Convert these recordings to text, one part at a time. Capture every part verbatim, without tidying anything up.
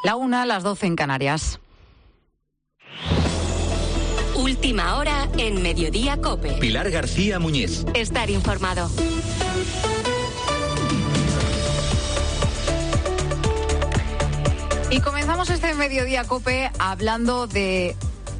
La una, las doce en Canarias. Última hora en Mediodía COPE. Pilar García Muñiz. Estar informado. Y comenzamos este Mediodía COPE hablando de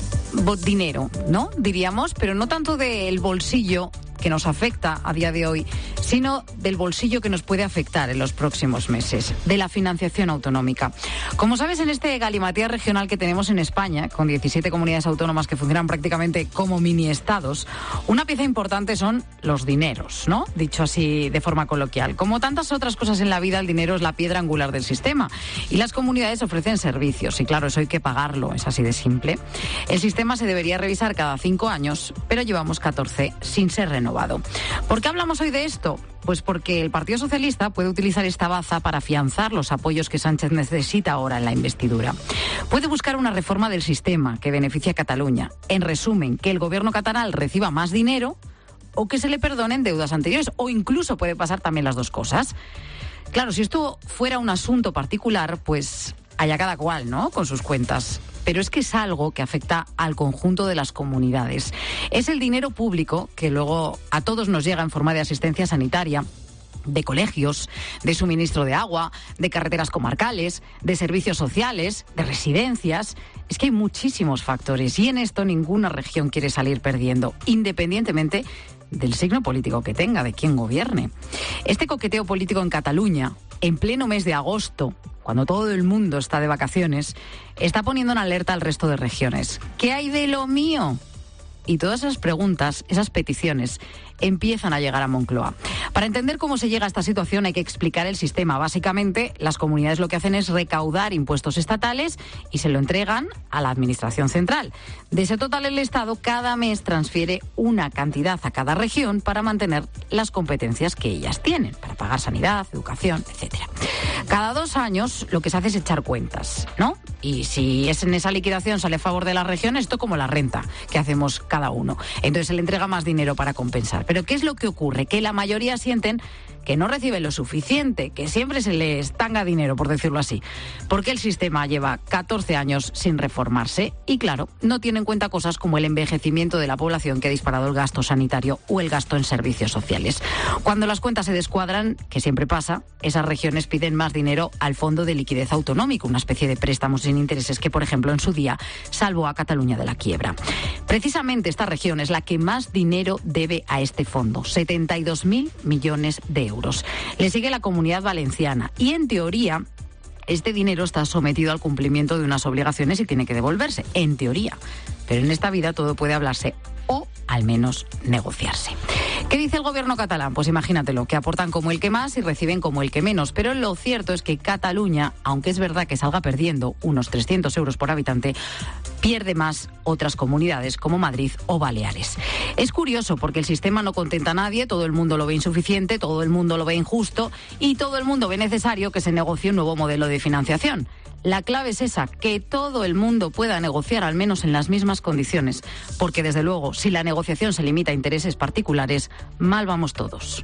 dinero, ¿no? Diríamos, pero no tanto del bolsillo que nos afecta a día de hoy, sino del bolsillo que nos puede afectar en los próximos meses, de la financiación autonómica. Como sabes, en este galimatías regional que tenemos en España, con diecisiete comunidades autónomas que funcionan prácticamente como mini estados, una pieza importante son los dineros, ¿no? Dicho así de forma coloquial. Como tantas otras cosas en la vida, el dinero es la piedra angular del sistema y las comunidades ofrecen servicios y claro, eso hay que pagarlo, es así de simple. El sistema se debería revisar cada cinco años, pero llevamos catorce sin ser renovado. ¿Por qué hablamos hoy de esto? Pues porque el Partido Socialista puede utilizar esta baza para afianzar los apoyos que Sánchez necesita ahora en la investidura. Puede buscar una reforma del sistema que beneficie a Cataluña. En resumen, que el gobierno catalán reciba más dinero o que se le perdonen deudas anteriores, o incluso puede pasar también las dos cosas. Claro, si esto fuera un asunto particular, pues allá cada cual, ¿no?, con sus cuentas. Pero es que es algo que afecta al conjunto de las comunidades. Es el dinero público que luego a todos nos llega en forma de asistencia sanitaria, de colegios, de suministro de agua, de carreteras comarcales, de servicios sociales, de residencias. Es que hay muchísimos factores y en esto ninguna región quiere salir perdiendo, independientemente del signo político que tenga, de quién gobierne. Este coqueteo político en Cataluña, en pleno mes de agosto, cuando todo el mundo está de vacaciones, está poniendo en alerta al resto de regiones. ¿Qué hay de lo mío? Y todas esas preguntas, esas peticiones, empiezan a llegar a Moncloa. Para entender cómo se llega a esta situación hay que explicar el sistema. Básicamente, las comunidades lo que hacen es recaudar impuestos estatales y se lo entregan a la Administración Central. De ese total, el Estado cada mes transfiere una cantidad a cada región para mantener las competencias que ellas tienen, para pagar sanidad, educación, etcétera. Cada dos años lo que se hace es echar cuentas, ¿no? Y si es en esa liquidación sale a favor de las regiones, esto como la renta que hacemos cada uno. Entonces se le entrega más dinero para compensar. Pero ¿qué es lo que ocurre? Que la mayoría sienten que no reciben lo suficiente, que siempre se les tanga dinero, por decirlo así, porque el sistema lleva catorce años sin reformarse y, claro, no tiene en cuenta cosas como el envejecimiento de la población que ha disparado el gasto sanitario o el gasto en servicios sociales. Cuando las cuentas se descuadran, que siempre pasa, esas regiones piden más dinero al Fondo de Liquidez Autonómico, una especie de préstamos sin intereses que, por ejemplo, en su día salvó a Cataluña de la quiebra. Precisamente esta región es la que más dinero debe a este fondo, setenta y dos mil millones de euros. Le sigue la Comunidad Valenciana y, en teoría, este dinero está sometido al cumplimiento de unas obligaciones y tiene que devolverse, en teoría. Pero en esta vida todo puede hablarse o, al menos, negociarse. ¿Qué dice el gobierno catalán? Pues imagínatelo, que aportan como el que más y reciben como el que menos. Pero lo cierto es que Cataluña, aunque es verdad que salga perdiendo unos trescientos euros por habitante, pierde más otras comunidades como Madrid o Baleares. Es curioso porque el sistema no contenta a nadie, todo el mundo lo ve insuficiente, todo el mundo lo ve injusto y todo el mundo ve necesario que se negocie un nuevo modelo de financiación. La clave es esa, que todo el mundo pueda negociar al menos en las mismas condiciones, porque desde luego, si la negociación se limita a intereses particulares, mal vamos todos.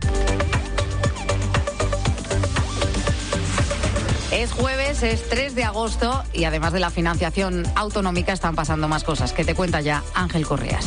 Es jueves, es tres de agosto y además de la financiación autonómica están pasando más cosas, que te cuenta ya Ángel Correas.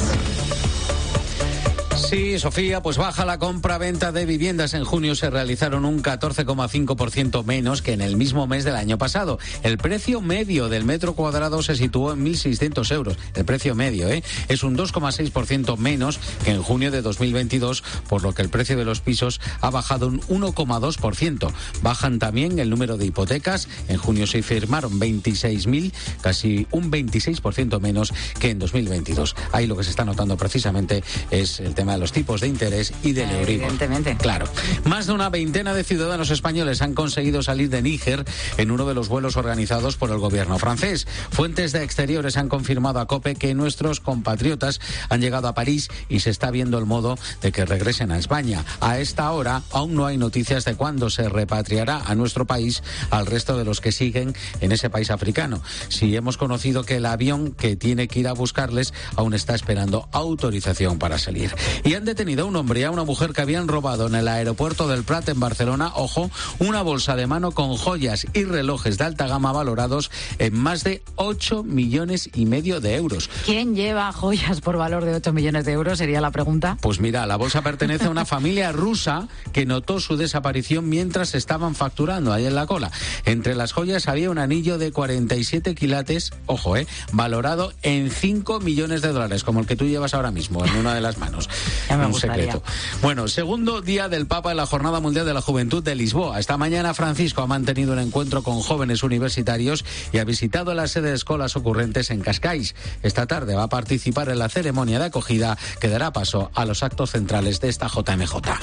Sí, Sofía, pues baja la compra-venta de viviendas. En junio se realizaron un catorce coma cinco por ciento menos que en el mismo mes del año pasado. El precio medio del metro cuadrado se situó en mil seiscientos euros. El precio medio, ¿eh? Es un dos coma seis por ciento menos que en junio de dos mil veintidós, por lo que el precio de los pisos ha bajado un uno coma dos por ciento. Bajan también el número de hipotecas. En junio se firmaron veintiséis mil, casi un veintiséis por ciento menos que en dos mil veintidós. Ahí lo que se está notando precisamente es el tema de los tipos de interés y del Euribor. Evidentemente. Claro. Más de una veintena de ciudadanos españoles han conseguido salir de Níger en uno de los vuelos organizados por el gobierno francés. Fuentes de exteriores han confirmado a COPE que nuestros compatriotas han llegado a París y se está viendo el modo de que regresen a España. A esta hora aún no hay noticias de cuándo se repatriará a nuestro país al resto de los que siguen en ese país africano. Si hemos conocido que el avión que tiene que ir a buscarles aún está esperando autorización para salir. Y han detenido a un hombre y a una mujer que habían robado en el aeropuerto del Prat en Barcelona, ojo, una bolsa de mano con joyas y relojes de alta gama valorados en más de ocho millones y medio de euros. ¿Quién lleva joyas por valor de ocho millones de euros? Sería la pregunta. Pues mira, la bolsa pertenece a una familia rusa que notó su desaparición mientras estaban facturando ahí en la cola. Entre las joyas había un anillo de cuarenta y siete quilates, ojo, eh, valorado en cinco millones de dólares, como el que tú llevas ahora mismo en una de las manos. Ya me un gustaría. secreto. Bueno, segundo día del Papa en la Jornada Mundial de la Juventud de Lisboa. Esta mañana Francisco ha mantenido un encuentro con jóvenes universitarios y ha visitado la sede de Escolas Ocurrentes en Cascais. Esta tarde va a participar en la ceremonia de acogida que dará paso a los actos centrales de esta J M J.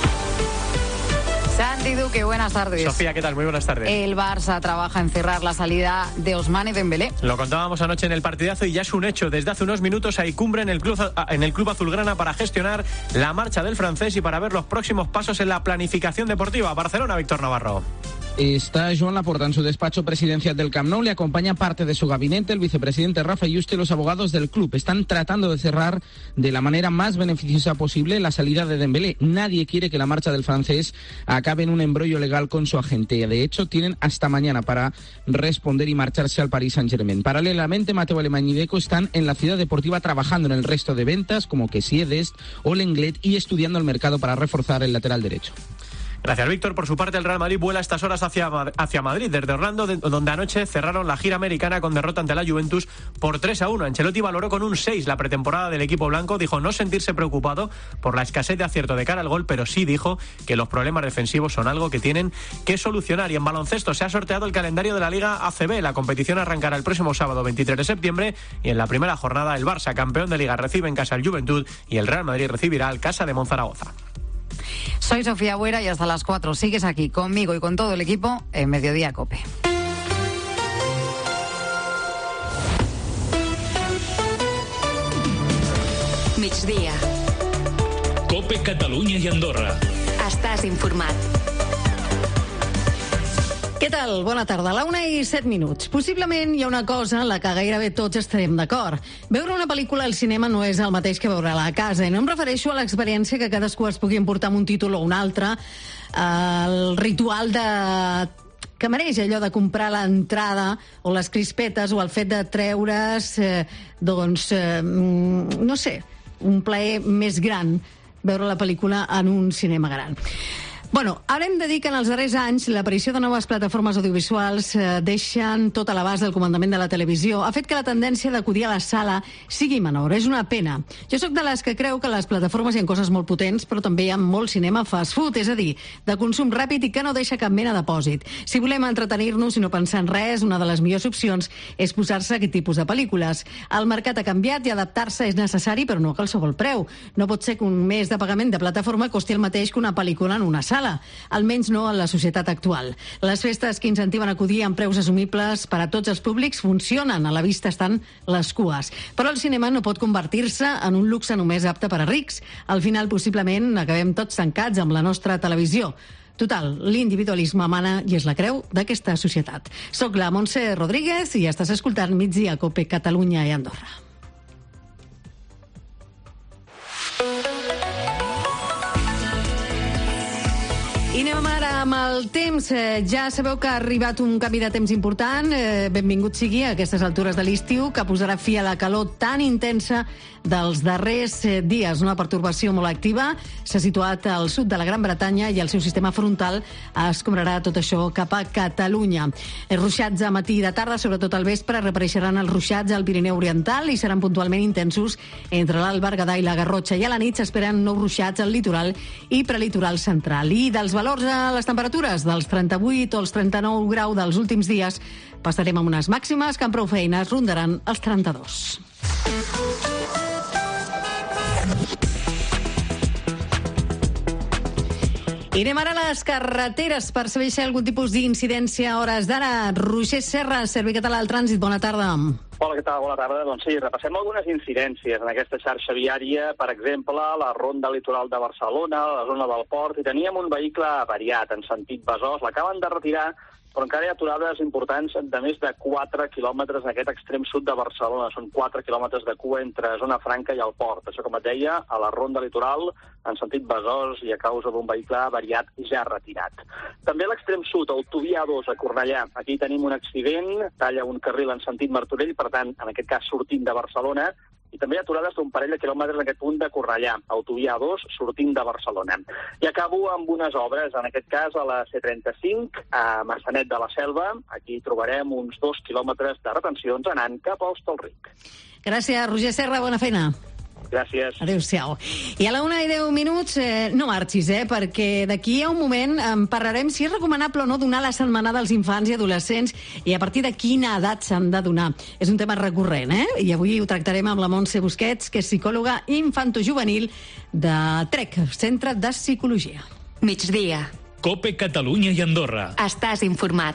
Santi Duque, buenas tardes. Sofía, ¿qué tal? Muy buenas tardes. El Barça trabaja en cerrar la salida de Ousmane Dembélé. Lo contábamos anoche en el partidazo y ya es un hecho. Desde hace unos minutos hay cumbre en el club, en el club azulgrana para gestionar la marcha del francés y para ver los próximos pasos en la planificación deportiva. Barcelona, Víctor Navarro. Está Joan Laporta en su despacho presidencial del Camp Nou. Le acompaña parte de su gabinete, el vicepresidente Rafa Yuste y los abogados del club. Están tratando de cerrar de la manera más beneficiosa posible la salida de Dembélé. Nadie quiere que la marcha del francés acabe en un embrollo legal con su agente. De hecho, tienen hasta mañana para responder y marcharse al Paris Saint-Germain. Paralelamente, Mateo Alemany y Deco están en la ciudad deportiva trabajando en el resto de ventas, como Kessie, Dest o Lenglet, y estudiando el mercado para reforzar el lateral derecho. Gracias, Víctor. Por su parte, el Real Madrid vuela a estas horas hacia, hacia Madrid, desde Orlando, de, donde anoche cerraron la gira americana con derrota ante la Juventus por tres a uno. Ancelotti valoró con un seis la pretemporada del equipo blanco. Dijo no sentirse preocupado por la escasez de acierto de cara al gol, pero sí dijo que los problemas defensivos son algo que tienen que solucionar. Y en baloncesto se ha sorteado el calendario de la Liga A C B. La competición arrancará el próximo sábado veintitrés de septiembre y en la primera jornada el Barça, campeón de Liga, recibe en casa al Juventud y el Real Madrid recibirá al Casa de Monzaragoza. Soy Sofía Buera y hasta las cuatro sigues aquí conmigo y con todo el equipo en Mediodía COPE. Migdia. COPE Catalunya i Andorra. Estàs informat. Què tal? Bona tarda. A la una i set minuts. Possiblement hi ha una cosa en la que gairebé tots estarem d'acord. Veure una pel·lícula al cinema no és el mateix que veure-la a casa. I no em refereixo a l'experiència que cadascú es pugui emportar amb un títol o un altre, el ritual de que mereix allò de comprar l'entrada o les crispetes o el fet de treure's, eh, doncs, eh, no sé, un plaer més gran veure la pel·lícula en un cinema gran. Bueno, ara hem de dir que en els darrers anys l'aparició de noves plataformes audiovisuals eh, deixen tot a l'abast del comandament de la televisió. Ha fet que la tendència d'acudir a la sala sigui menor. És una pena. Jo sóc de les que creu que a les plataformes hi ha coses molt potents, però també hi ha molt cinema fast food, és a dir, de consum ràpid i que no deixa cap mena de pòsit. Si volem entretenir-nos i no pensar en res, una de les millors opcions és posar-se aquest tipus de pel·lícules. El mercat ha canviat i adaptar-se és necessari, però no a qualsevol preu. No pot ser que un mes de pagament de plataforma costi el mateix que una pel·lícula en una sala. Almenys no en la societat actual. Les festes que incentiven a acudir amb preus assumibles per a tots els públics funcionen, a la vista estan les cues. Però el cinema no pot convertir-se en un luxe només apte per a rics. Al final, possiblement, acabem tots tancats amb la nostra televisió. Total, l'individualisme mana i és la creu d'aquesta societat. Soc la Montse Rodríguez i estàs escoltant Migdia COPE Catalunya i Andorra. I anem ara amb el temps. Eh, ja sabeu que ha arribat un canvi de temps important. Eh, benvingut sigui a aquestes altures de l'estiu, que posarà fi a la calor tan intensa dels darrers eh, dies. Una pertorbació molt activa s'ha situat al sud de la Gran Bretanya i el seu sistema frontal escombrarà tot això cap a Catalunya. Els ruixats a matí i de tarda, sobretot al vespre, reapareixeran els ruixats al Pirineu Oriental i seran puntualment intensos entre l'Alt Berguedà i la Garrotxa. I a la nit s'esperen nous ruixats al litoral i prelitoral central. I dels valors a les temperatures, dels trenta-vuit o els trenta-nou graus dels últims dies, passarem amb unes màximes que amb prou feines rondaran els trenta-dos. I anem ara a les carreteres per saber si hi ha algun tipus d'incidència a hores d'ara. Roger Serra, Servei Català del Trànsit, bona tarda. Hola, què tal? Bona tarda. Doncs sí, repassem algunes incidències en aquesta xarxa viària, per exemple, la ronda litoral de Barcelona, la zona del port, i teníem un vehicle avariat en sentit Besòs, l'acaben de retirar però encara hi ha aturades importants de més de quatre quilòmetres en aquest extrem sud de Barcelona. Són quatre quilòmetres de cua entre Zona Franca i el port. Això, com et deia, a la ronda litoral, en sentit Besòs, i a causa d'un vehicle avariat ja retirat. També a l'extrem sud, autovia A dos a Cornellà. Aquí tenim un accident, talla un carril en sentit Martorell, per tant, en aquest cas sortint de Barcelona, i també hi ha aturades d'un parell de quilòmetres en aquest punt de Cornellà, autovia A dos, sortint de Barcelona. I acabo amb unes obres, en aquest cas a la C trenta-cinc, a Massanet de la Selva. Aquí trobarem uns dos quilòmetres de retencions anant cap a Hostalric. Gràcies, Roger Serra, bona feina. Gràcies. Adéu-siau. I a la una i deu minuts, eh, no marxis, eh, perquè d'aquí a un moment en parlarem si és recomanable o no donar la setmanada als infants i adolescents i a partir de quina edat s'han de donar. És un tema recurrent, eh? I avui ho tractarem amb la Montse Busquets, que és psicòloga infantojuvenil de TREC, Centre de Psicologia. Migdia. Cope Catalunya i Andorra. Estàs informat.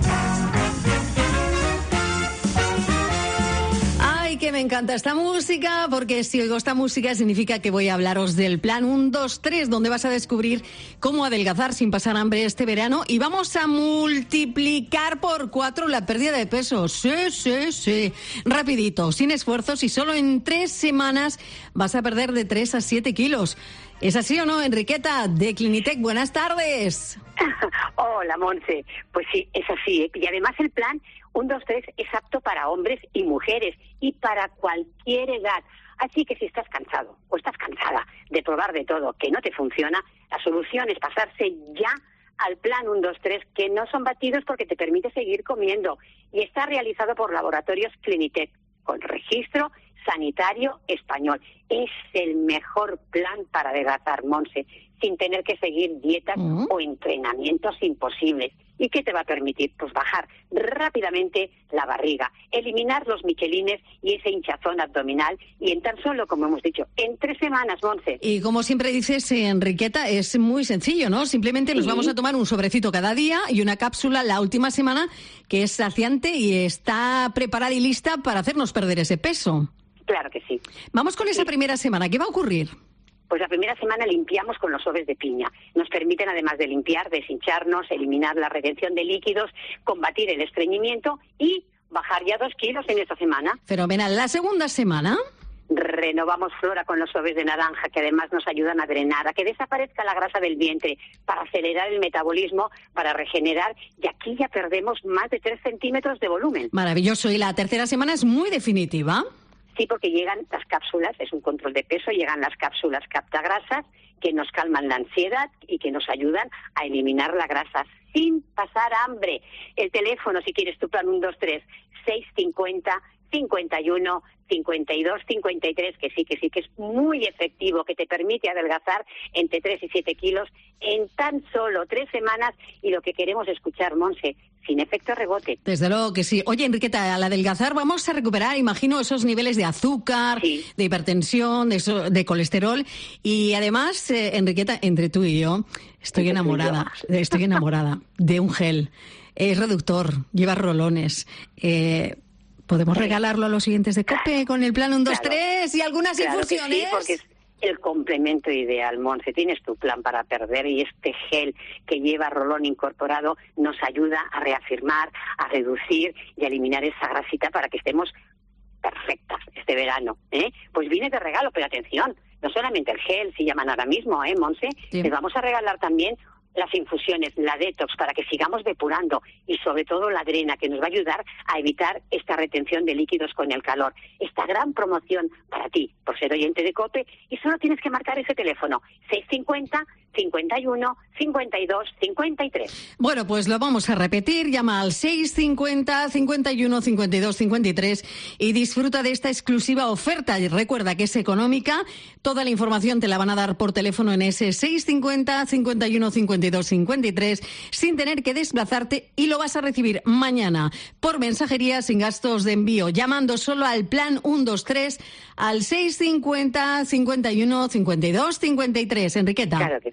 Que me encanta esta música, porque si oigo esta música significa que voy a hablaros del plan uno, dos, tres, donde vas a descubrir cómo adelgazar sin pasar hambre este verano y vamos a multiplicar por cuatro la pérdida de peso. Sí, sí, sí. Rapidito, sin esfuerzos y solo en tres semanas vas a perder de tres a siete kilos. ¿Es así o no, Enriqueta, de Clinitec? Buenas tardes. Hola, Montse. Pues sí, es así, ¿eh? Y además el plan uno, dos, tres es apto para hombres y mujeres y para cualquier edad. Así que si estás cansado o estás cansada de probar de todo que no te funciona, la solución es pasarse ya al plan uno, dos, tres, que no son batidos porque te permite seguir comiendo. Y está realizado por Laboratorios Clinitec, con registro sanitario español. Es el mejor plan para adelgazar, Monse, sin tener que seguir dietas uh-huh. o entrenamientos imposibles. ¿Y qué te va a permitir? Pues bajar rápidamente la barriga, eliminar los michelines y ese hinchazón abdominal, y en tan solo, como hemos dicho, en tres semanas, Monse. Y como siempre dices, Enriqueta, es muy sencillo, ¿no? Simplemente sí. Nos vamos a tomar un sobrecito cada día y una cápsula la última semana que es saciante y está preparada y lista para hacernos perder ese peso. Claro que sí. Vamos con esa sí. primera semana. ¿Qué va a ocurrir? Pues la primera semana limpiamos con los sobres de piña. Nos permiten, además de limpiar, deshincharnos, eliminar la retención de líquidos, combatir el estreñimiento y bajar ya dos kilos en esta semana. Fenomenal. La segunda semana... Renovamos flora con los sobres de naranja, que además nos ayudan a drenar, a que desaparezca la grasa del vientre, para acelerar el metabolismo, para regenerar, y aquí ya perdemos más de tres centímetros de volumen. Maravilloso. Y la tercera semana es muy definitiva. Sí, porque llegan las cápsulas, es un control de peso, llegan las cápsulas captagrasas que nos calman la ansiedad y que nos ayudan a eliminar la grasa sin pasar hambre. El teléfono, si quieres tu plan uno, dos, tres, seis cincuenta, cincuenta y uno, cincuenta y dos, cincuenta y tres, que sí, que sí, que es muy efectivo, que te permite adelgazar entre tres y siete kilos en tan solo tres semanas, y lo que queremos escuchar, Monse, sin efecto rebote. Desde luego que sí. Oye, Enriqueta, al adelgazar vamos a recuperar, imagino, esos niveles de azúcar, sí. de hipertensión, de, so, de colesterol, y además, eh, Enriqueta, entre tú y yo, estoy entre enamorada, yo. estoy enamorada de un gel. Es reductor, lleva rolones, eh... ¿Podemos regalarlo a los siguientes de COPE con el plan uno, dos, tres y algunas claro infusiones? Sí, porque es el complemento ideal, Monse. Tienes tu plan para perder y este gel que lleva rolón incorporado nos ayuda a reafirmar, a reducir y a eliminar esa grasita para que estemos perfectas este verano, ¿eh? Pues viene de regalo, pero atención, no solamente el gel, si llaman ahora mismo, ¿eh, Monse? Sí. Les vamos a regalar también las infusiones, la detox, para que sigamos depurando, y sobre todo la drena, que nos va a ayudar a evitar esta retención de líquidos con el calor. Esta gran promoción para ti, por ser oyente de COPE, y solo tienes que marcar ese teléfono, seis cincuenta, cincuenta y uno, cincuenta y dos, cincuenta y tres. Bueno, pues lo vamos a repetir. Llama al seis cincuenta, cincuenta y uno, cincuenta y dos, cincuenta y tres y disfruta de esta exclusiva oferta. Y recuerda que es económica. Toda la información te la van a dar por teléfono en ese seis cincuenta, cincuenta y uno, cincuenta y dos, cincuenta y tres sin tener que desplazarte, y lo vas a recibir mañana por mensajería sin gastos de envío, llamando solo al plan uno, dos, tres al seis cincuenta, cincuenta y uno, cincuenta y dos, cincuenta y tres. Enriqueta. Claro que sí.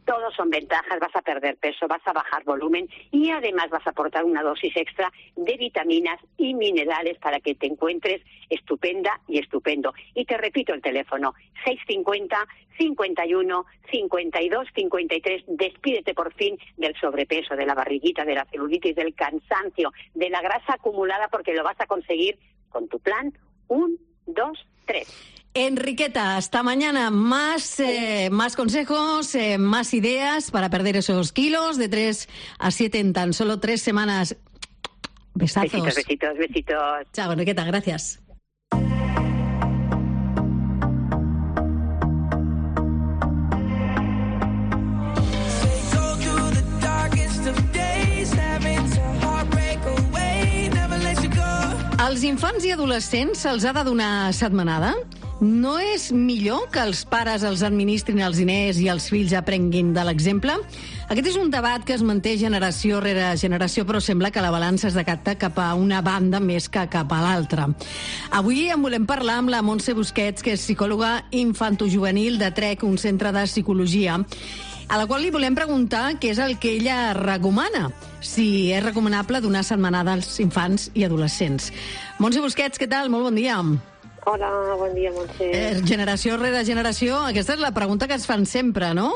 Todos son ventajas, vas a perder peso, vas a bajar volumen y además vas a aportar una dosis extra de vitaminas y minerales para que te encuentres estupenda y estupendo. Y te repito el teléfono, seis cincuenta, cincuenta y uno, cincuenta y dos, cincuenta y tres. Despídete por fin del sobrepeso, de la barriguita, de la celulitis, del cansancio, de la grasa acumulada, porque lo vas a conseguir con tu plan uno, dos, tres. Enriqueta, hasta mañana. Más, eh, más consejos, eh, más ideas para perder esos kilos de tres a siete en tan solo tres semanas. Besazos. Besitos, besitos, besitos. Chao, Enriqueta, gracias. Als infants i adolescents se'ls ha de donar setmanada? No és millor que els pares els administrin els diners i els fills aprenguin de l'exemple? Aquest és un debat que es manté generació rere generació, però sembla que la balança es decanta cap a una banda més que cap a l'altra. Avui en volem parlar amb la Montse Busquets, que és psicòloga infantojuvenil de Trec, un centre de psicologia, a la qual li volem preguntar què és el que ella recomana, si és recomanable donar setmanada als infants i adolescents. Montse Busquets, què tal? Molt bon dia. Hola, bon dia, Montse. Eh, generació rere generació, aquesta és la pregunta que es fan sempre, no?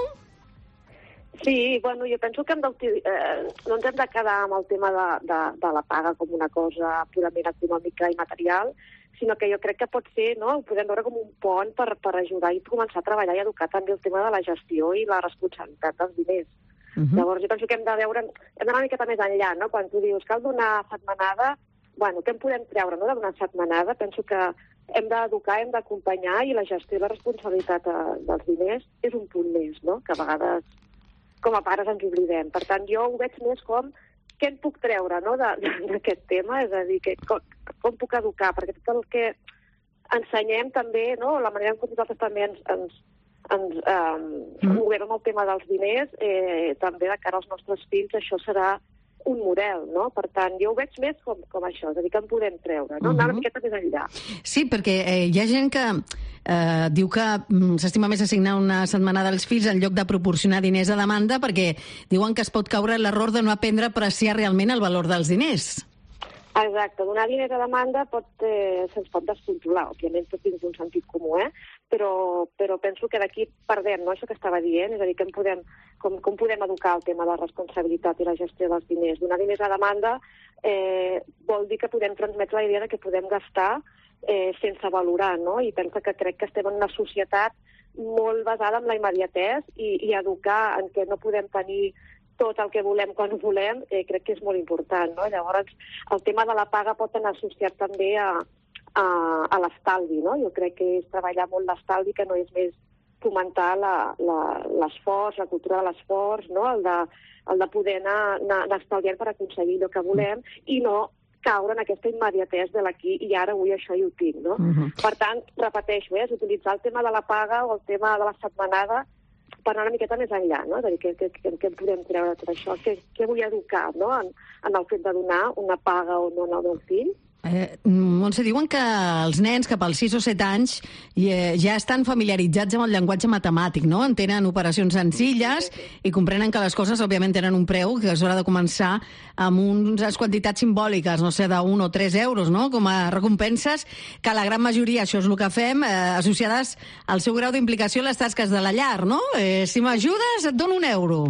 Sí, bueno, jo penso que hem eh, no ens hem de quedar amb el tema de, de, de la paga com una cosa purament econòmica i material, sinó que jo crec que pot ser, no?, ho podem veure com un pont per, per ajudar i començar a treballar i educar també el tema de la gestió i la responsabilitat dels diners. Uh-huh. Llavors jo penso que hem de veure, hem d'anar una miqueta més enllà, no?, quan tu dius cal donar setmanada, bueno, què en podem treure, no?, de donar setmanada? Penso que hem d'educar, hem d'acompanyar, i la gestió i la responsabilitat eh, dels diners és un punt més, no?, que a vegades com a pares ens oblidem. Per tant, jo ho veig més com què en puc treure, no?, d'aquest tema, és a dir, que, com, com puc educar, perquè tot el que ensenyem també, no?, la manera en què nosaltres també ens, ens, ens eh, mm. movem amb el tema dels diners, eh, també de cara als nostres fills, això serà un model, no? Per tant, jo ho veig més com, com això, és a dir, que en podem treure, no? Uh-huh. Anar una miqueta més enllà. Sí, perquè eh, hi ha gent que eh, diu que mm, s'estima més assignar una setmanada als fills en lloc de proporcionar diners a demanda, perquè diuen que es pot caure l'error de no aprendre a apreciar realment el valor dels diners. Exacte, donar diners a demanda pot, eh, se'ns pot descontrolar, òbviament tot dins d'un sentit comú, eh? però, però penso que d'aquí perdem, no?, això que estava dient, és a dir, que podem, com, com podem educar el tema de la responsabilitat i la gestió dels diners. Donar diners a demanda eh, vol dir que podem transmetre la idea de que podem gastar eh, sense valorar, no?, i penso que crec que estem en una societat molt basada en la immediatesa i, i educar en què no podem tenir tot el que volem quan volem, eh, crec que és molt important, no? Llavors, el tema de la paga pot anar associat també a, a, a l'estalvi, no? Jo crec que és treballar molt l'estalvi, que no és més fomentar l'esforç, la, la cultura de l'esforç, no? El de, el de poder anar, anar, anar estalviant per aconseguir el que volem i no caure en aquesta immediatesa de l'aquí i ara avui això hi ho tinc, no? Uh-huh. Per tant, repeteixo, eh, és utilitzar el tema de la paga o el tema de la setmanada per anar una miqueta més enllà, no? És a dir, què, què, què podem treure de tot això? Què, què vull educar, no?, en, en el fet de donar una paga o no al meu fill? Eh, Montse, diuen que els nens cap als sis o set anys eh, ja estan familiaritzats amb el llenguatge matemàtic, no? Entenen operacions senzilles sí, sí, sí. i comprenen que les coses, òbviament, tenen un preu, que és hora de començar amb unes quantitats simbòliques, no sé, d'un o tres euros, no?, com a recompenses, que la gran majoria, això és el que fem, eh, associades al seu grau d'implicació en les tasques de la llar, no? Eh, si m'ajudes, et dono un euro.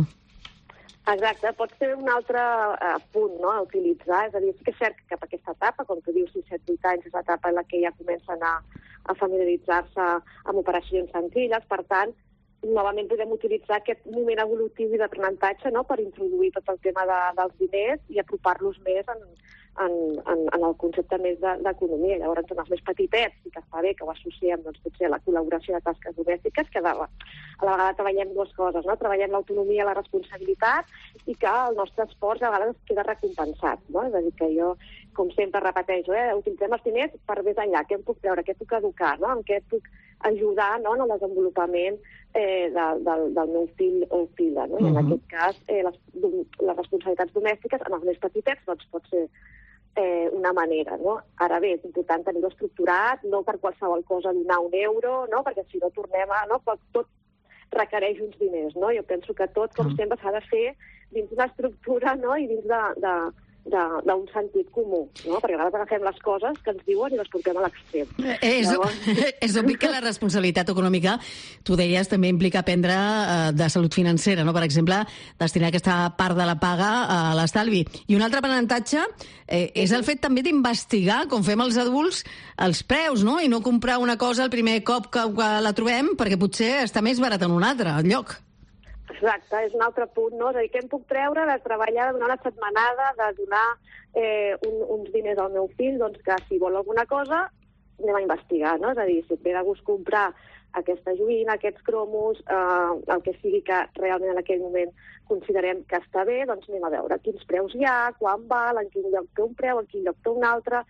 Exacte, pot ser un altre uh, punt, no?, a utilitzar. És a dir, sí que és cert que cap a aquesta etapa, com tu dius, sis, set, vuit anys, és l'etapa en la que ja comencen a, a familiaritzar-se amb operacions senzilles. Per tant, novament podem utilitzar aquest moment evolutiu i d'aprenentatge, no?, per introduir tot el tema de, dels diners i apropar-los més en, en, en, en el concepte més d'economia. De, Llavors, en els més petitets, sí que està bé que ho associem, doncs, potser a la col·laboració de tasques domèstiques, que de, a la vegada treballem dues coses, no? Treballem l'autonomia i la responsabilitat i que el nostre esforç a vegades queda recompensat, no? És a dir, que jo, com sempre repeteixo, eh, utilitzem els diners per més enllà, què em puc treure, què puc educar, no?, en què puc ajudar, no?, en el desenvolupament eh, de, del, del meu fill o filla, no? I en uh-huh. aquest cas, eh, les, les responsabilitats domèstiques en els més petitets doncs pot ser eh, una manera, no? Ara bé, és important tenir-ho estructurat, no per qualsevol cosa donar un euro, no?, perquè si no tornem a... No? Tot, requereix uns diners, no? Jo penso que tot, com sempre, s'ha de fer dins d'una estructura, no?, i dins de... de d'un sentit comú, no? Perquè a vegades agafem les coses que ens diuen i les portem a l'extrem. És, Llavors... és obvi que la responsabilitat econòmica, tu deies, també implica prendre eh, de salut financera, no? Per exemple, destinar aquesta part de la paga a l'estalvi. I un altre aprenentatge eh, és el fet també d'investigar, com fem els adults, els preus, no? I no comprar una cosa el primer cop que, que la trobem, perquè potser està més barat en un altre lloc. Exacte, és un altre punt, no? És a dir, què em puc treure de treballar, de donar una setmanada, de donar eh, un, uns diners al meu fill, doncs que si vol alguna cosa, anem a investigar, no? És a dir, si et ve de gust comprar aquesta joguina, aquests cromos, eh, el que sigui que realment en aquell moment considerem que està bé, doncs anem a veure quins preus hi ha, quan val, en quin lloc té un preu, en quin lloc té un altre.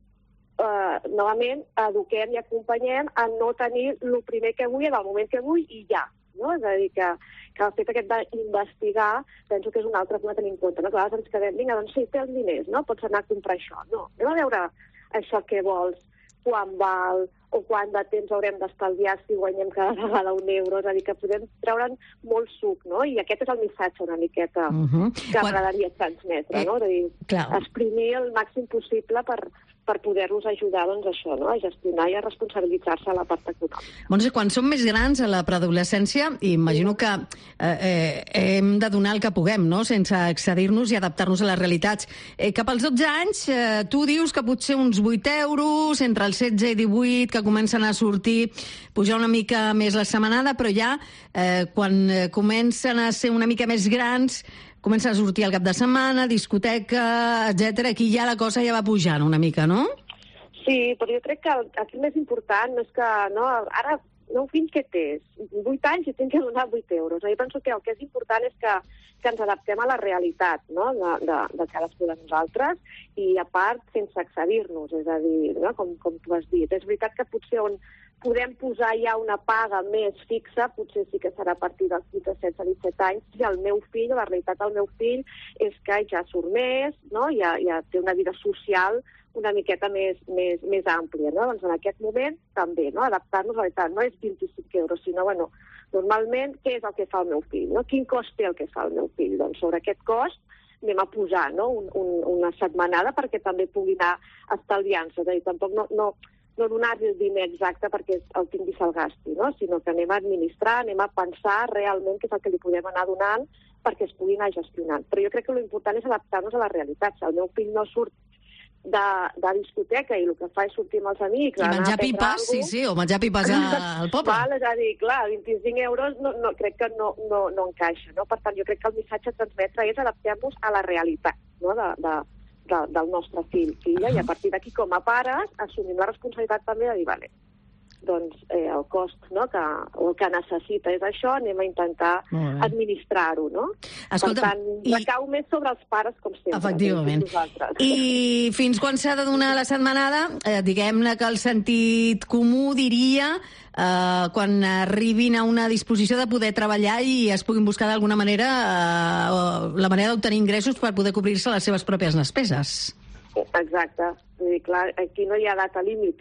Eh, novament, eduquem i acompanyem a no tenir el primer que vull en el moment que vull i ja. No? És a dir, que, que el fet aquest d'investigar penso que és un altre punt a tenir en compte. No? Que a vegades ens quedem, vinga, doncs sí, té els diners, no? Pots anar a comprar això. No, anem a veure això que vols, quan val, o quant de temps haurem d'estalviar si guanyem cada vegada un euro. És a dir, que podem treure'n molt suc, no? I aquest és el missatge una miqueta uh -huh. que m'agradaria transmetre, eh, no? És a dir, clar. Exprimir el màxim possible per... per poder-los ajudar, doncs, això, no? A gestionar i a responsabilitzar-se a la part econòmica. Montse, quan som més grans a la preadolescència, imagino que eh, eh, hem de donar el que puguem, no?, sense excedir-nos i adaptar-nos a les realitats. Eh, cap als dotze anys, eh, tu dius que potser uns vuit euros, entre els setze i divuit, que comencen a sortir, pujar una mica més la setmanada, però ja, eh, quan eh, comencen a ser una mica més grans, comença a sortir al cap de setmana, discoteca, etcètera. Aquí ja la cosa ja va pujant una mica, no? Sí, però jo crec que el, aquí el més important és que, no, ara, no, fill, què tens? Vuit anys i tinc que donar vuit euros. Jo penso que el que és important és que, que ens adaptem a la realitat, no?, de, de, de cadascú de nosaltres, i a part sense excedir-nos, és a dir, no?, com, com tu has dit. És veritat que potser on podem posar ja una paga més fixa, potser sí que serà a partir dels setze a disset anys, si el meu fill, la realitat del meu fill, és que ja surt més, no?, ja, ja té una vida social una miqueta més, més, més àmplia, no? Doncs en aquest moment també, no?, adaptar-nos a la realitat. No és vint-i-cinc euros, sinó, bueno, normalment, què és el que fa el meu fill, no? Quin cost té el que fa el meu fill? Doncs sobre aquest cost anem a posar, no?, un, un, una setmanada perquè també pugui anar estalviant-se. És a dir, tampoc no... no no donar-li el diner exacte perquè el tingui i se'l gasti, no? Sinó que anem a administrar, anem a pensar realment què és el que li podem anar donant perquè es pugui anar gestionant. Però jo crec que l'important és adaptar-nos a la realitat. Si el meu fill no surt de, de discoteca i el que fa és sortir amb els amics... I menjar pipes, sí, sí, o menjar pipes al poble. Val, és a dir, clar, vint-i-cinc euros no, no, crec que no, no, no encaixa, no? Per tant, jo crec que el missatge a transmetre és adaptar-nos a la realitat, no?, de, de De, del nostre fill, filla, uh-huh. I a partir d'aquí, com a pares, assumim la responsabilitat també de dir, vale, doncs eh, el cost, no?, que, o el que necessita és això, anem a intentar administrar-ho, no? Escolta, per tant, i... recau més sobre els pares, com sempre. Efectivament. I fins quan s'ha de donar la setmanada? Eh, diguem-ne que el sentit comú diria eh, quan arribin a una disposició de poder treballar i es puguin buscar d'alguna manera eh, la manera d'obtenir ingressos per poder cobrir-se les seves pròpies despeses. Exacte. Vull dir, clar, aquí no hi ha data límit.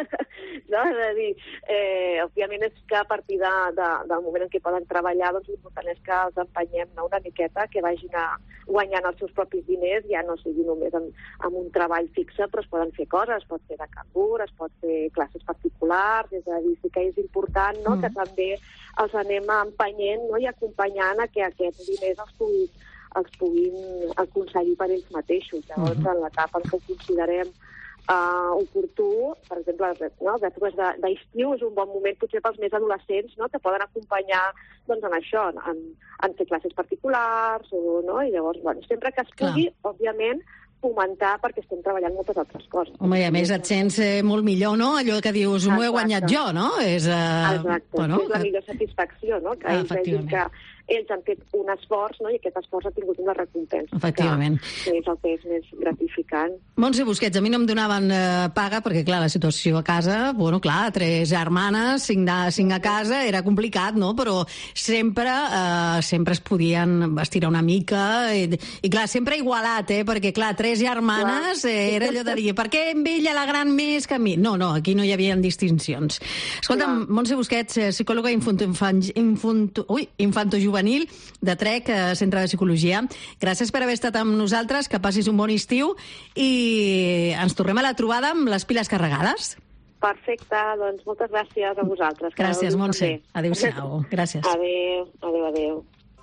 No? És a dir, eh, òbviament és que a partir de, de, del moment en què poden treballar, doncs l'important és que els empenyem, no?, una miqueta, que vagin a guanyant els seus propis diners, ja no sigui només amb, amb un treball fixe, però es poden fer coses, es pot fer de cangur, es pot fer classes particulars, és a dir, sí que és important, no?, mm. que també els anem empenyent, no?, i acompanyant a que aquests diners els puguin els puguin aconseguir per ells mateixos. Llavors, uh-huh. en l'etapa en què ho considerem uh, oportú, per exemple, no, les èpoques d'estiu és un bon moment potser pels més adolescents, no?, que poden acompanyar doncs, en això, en, en fer classes particulars, o, no? I llavors, bueno, sempre que es pugui, clar, òbviament, fomentar perquè estem treballant moltes altres coses. Home, i a més et sents eh, molt millor, no? Allò que dius, m'ho he guanyat jo, no? És, uh, Exacte, bueno, és la millor satisfacció, no? Que ells vegin que, ells han fet un esforç, no? I aquest esforç ha tingut una recompensa. Efectivament. Que, que és el que és més gratificant. Montse Busquets, a mi no em donaven eh, paga perquè, clar, la situació a casa, bueno, clar, tres germanes, cinc, de, cinc a casa, era complicat, no? Però sempre, eh, sempre es podien estirar una mica i, i clar, sempre igualat, eh? Perquè, clar, tres germanes eh, era allò de dir, per què amb ella la gran més que a mi? No, no, aquí no hi havia distincions. Escolta'm, Montse Busquets, psicòloga infanto, infanto, ui, infantojuvenil de T R E C, Centre de Psicologia. Gràcies per haver estat amb nosaltres, que passis un bon estiu i ens tornem a la trobada amb les piles carregades. Perfecte, doncs moltes gràcies a vosaltres. Gràcies, Montse. Adéu-siau. Gràcies. Adéu, adéu, adéu.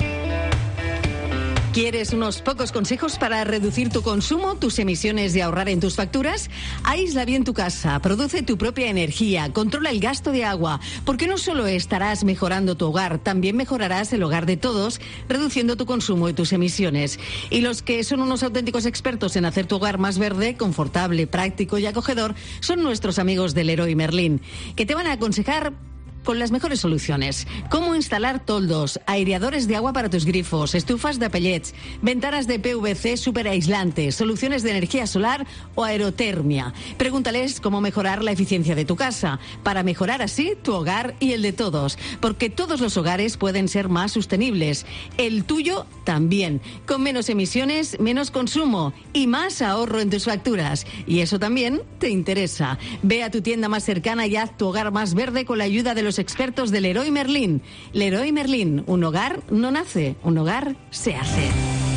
¿Quieres unos pocos consejos para reducir tu consumo, tus emisiones y ahorrar en tus facturas? Aísla bien tu casa, produce tu propia energía, controla el gasto de agua, porque no solo estarás mejorando tu hogar, también mejorarás el hogar de todos, reduciendo tu consumo y tus emisiones. Y los que son unos auténticos expertos en hacer tu hogar más verde, confortable, práctico y acogedor son nuestros amigos del Leroy Merlin, que te van a aconsejar con las mejores soluciones. Cómo instalar toldos, aireadores de agua para tus grifos, estufas de pellets, ventanas de P V C super aislantes, soluciones de energía solar o aerotermia. Pregúntales cómo mejorar la eficiencia de tu casa, para mejorar así tu hogar y el de todos. Porque todos los hogares pueden ser más sostenibles. El tuyo también. Con menos emisiones, menos consumo y más ahorro en tus facturas. Y eso también te interesa. Ve a tu tienda más cercana y haz tu hogar más verde con la ayuda de los expertos del Leroy Merlin. Leroy Merlin, un hogar no nace, un hogar se hace.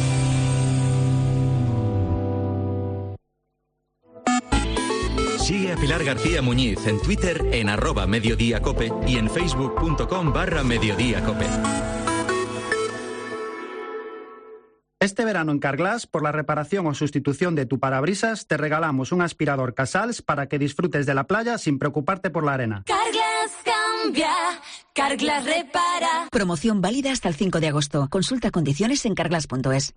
Sigue a Pilar García Muñiz en Twitter en arroba mediodíacope y en facebook.com barra mediodíacope. Este verano en Carglass, por la reparación o sustitución de tu parabrisas, te regalamos un aspirador Casals para que disfrutes de la playa sin preocuparte por la arena. Carglass cambia, Carglass repara. Promoción válida hasta el cinco de agosto. Consulta condiciones en carglass punto es.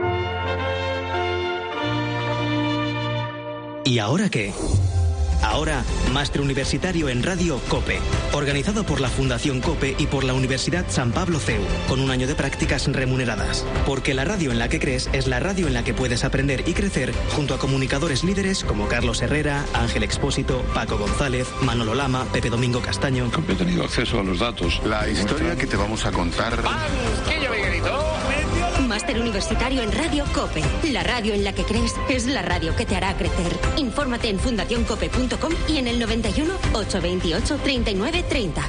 ¿Y ahora qué? Ahora, Máster Universitario en Radio COPE, organizado por la Fundación COPE y por la Universidad San Pablo C E U, con un año de prácticas remuneradas. Porque la radio en la que crees es la radio en la que puedes aprender y crecer junto a comunicadores líderes como Carlos Herrera, Ángel Expósito, Paco González, Manolo Lama, Pepe Domingo Castaño. He tenido acceso a los datos. La historia que te vamos a contar... Máster Universitario en Radio COPE. La radio en la que crees es la radio que te hará crecer. Infórmate en fundación cope punto com y en el noventa y uno, ochocientos veintiocho, treinta y nueve treinta.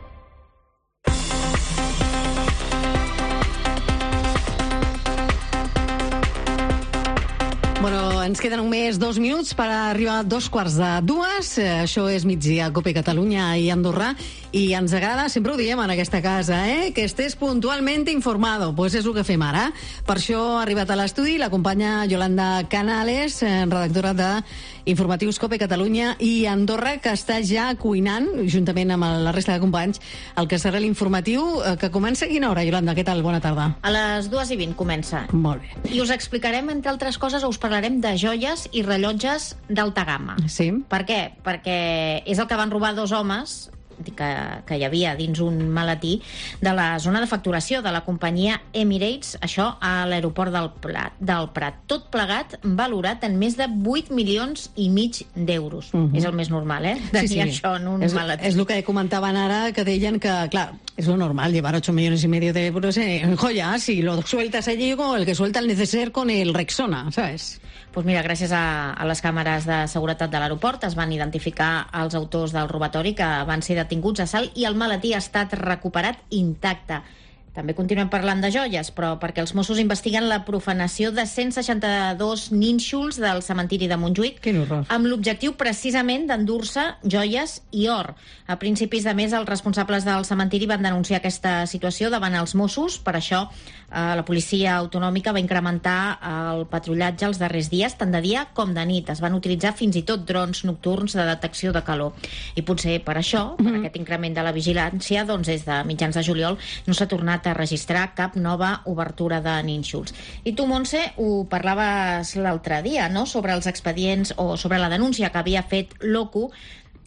Bueno, ens queden només dos minuts per arribar a dos quarts de dues. Això és Migdia, Cope Catalunya i Andorra. I ens agrada, sempre ho diem en aquesta casa, eh? que estés puntualment informado. Pues és el que fem ara. Per això ha arribat a l'estudi la companya Yolanda Canales, redactora de Informatius Cope Catalunya i Andorra, que està ja cuinant, juntament amb la resta de companys, el que serà l'informatiu, que comença a quina hora, Yolanda? Què tal? Bona tarda. A les dues i vint comença. Molt bé. I us explicarem, entre altres coses, us parlarem de joies i rellotges d'alta gamma. Sí. Per què? Perquè és el que van robar dos homes que, que hi havia dins un maletí de la zona de facturació de la companyia Emirates, això a l'aeroport del, Prat, del Prat. Tot plegat valorat en més de vuit milions i mig d'euros. Uh-huh. És el més normal, eh? Tenir sí, sí. això en un és, maletí. És el que comentaven ara, que deien que, clar, es lo normal llevar ocho millones y medio de euros en joyas y lo sueltas allí como el que suelta el neceser con el Rexona, ¿sabes? Pues mira, gràcies a, a les càmeres de seguretat de l'aeroport es van identificar els autors del robatori, que van ser detinguts a Salt, i el maletí ha estat recuperat intacte. També continuem parlant de joies, però perquè els Mossos investiguen la profanació de cent seixanta-dos nínxols del cementiri de Montjuïc, amb l'objectiu precisament d'endur-se joies i or. A principis de mes, els responsables del cementiri van denunciar aquesta situació davant els Mossos. Per això, eh, la policia autonòmica va incrementar el patrullatge els darrers dies, tant de dia com de nit. Es van utilitzar fins i tot drons nocturns de detecció de calor. I potser per això, per aquest increment de la vigilància, doncs des de mitjans de juliol no s'ha tornat a registrar cap nova obertura de nínxols. I tu, Montse, ho parlaves l'altre dia, no?, sobre els expedients o sobre la denúncia que havia fet l'O C U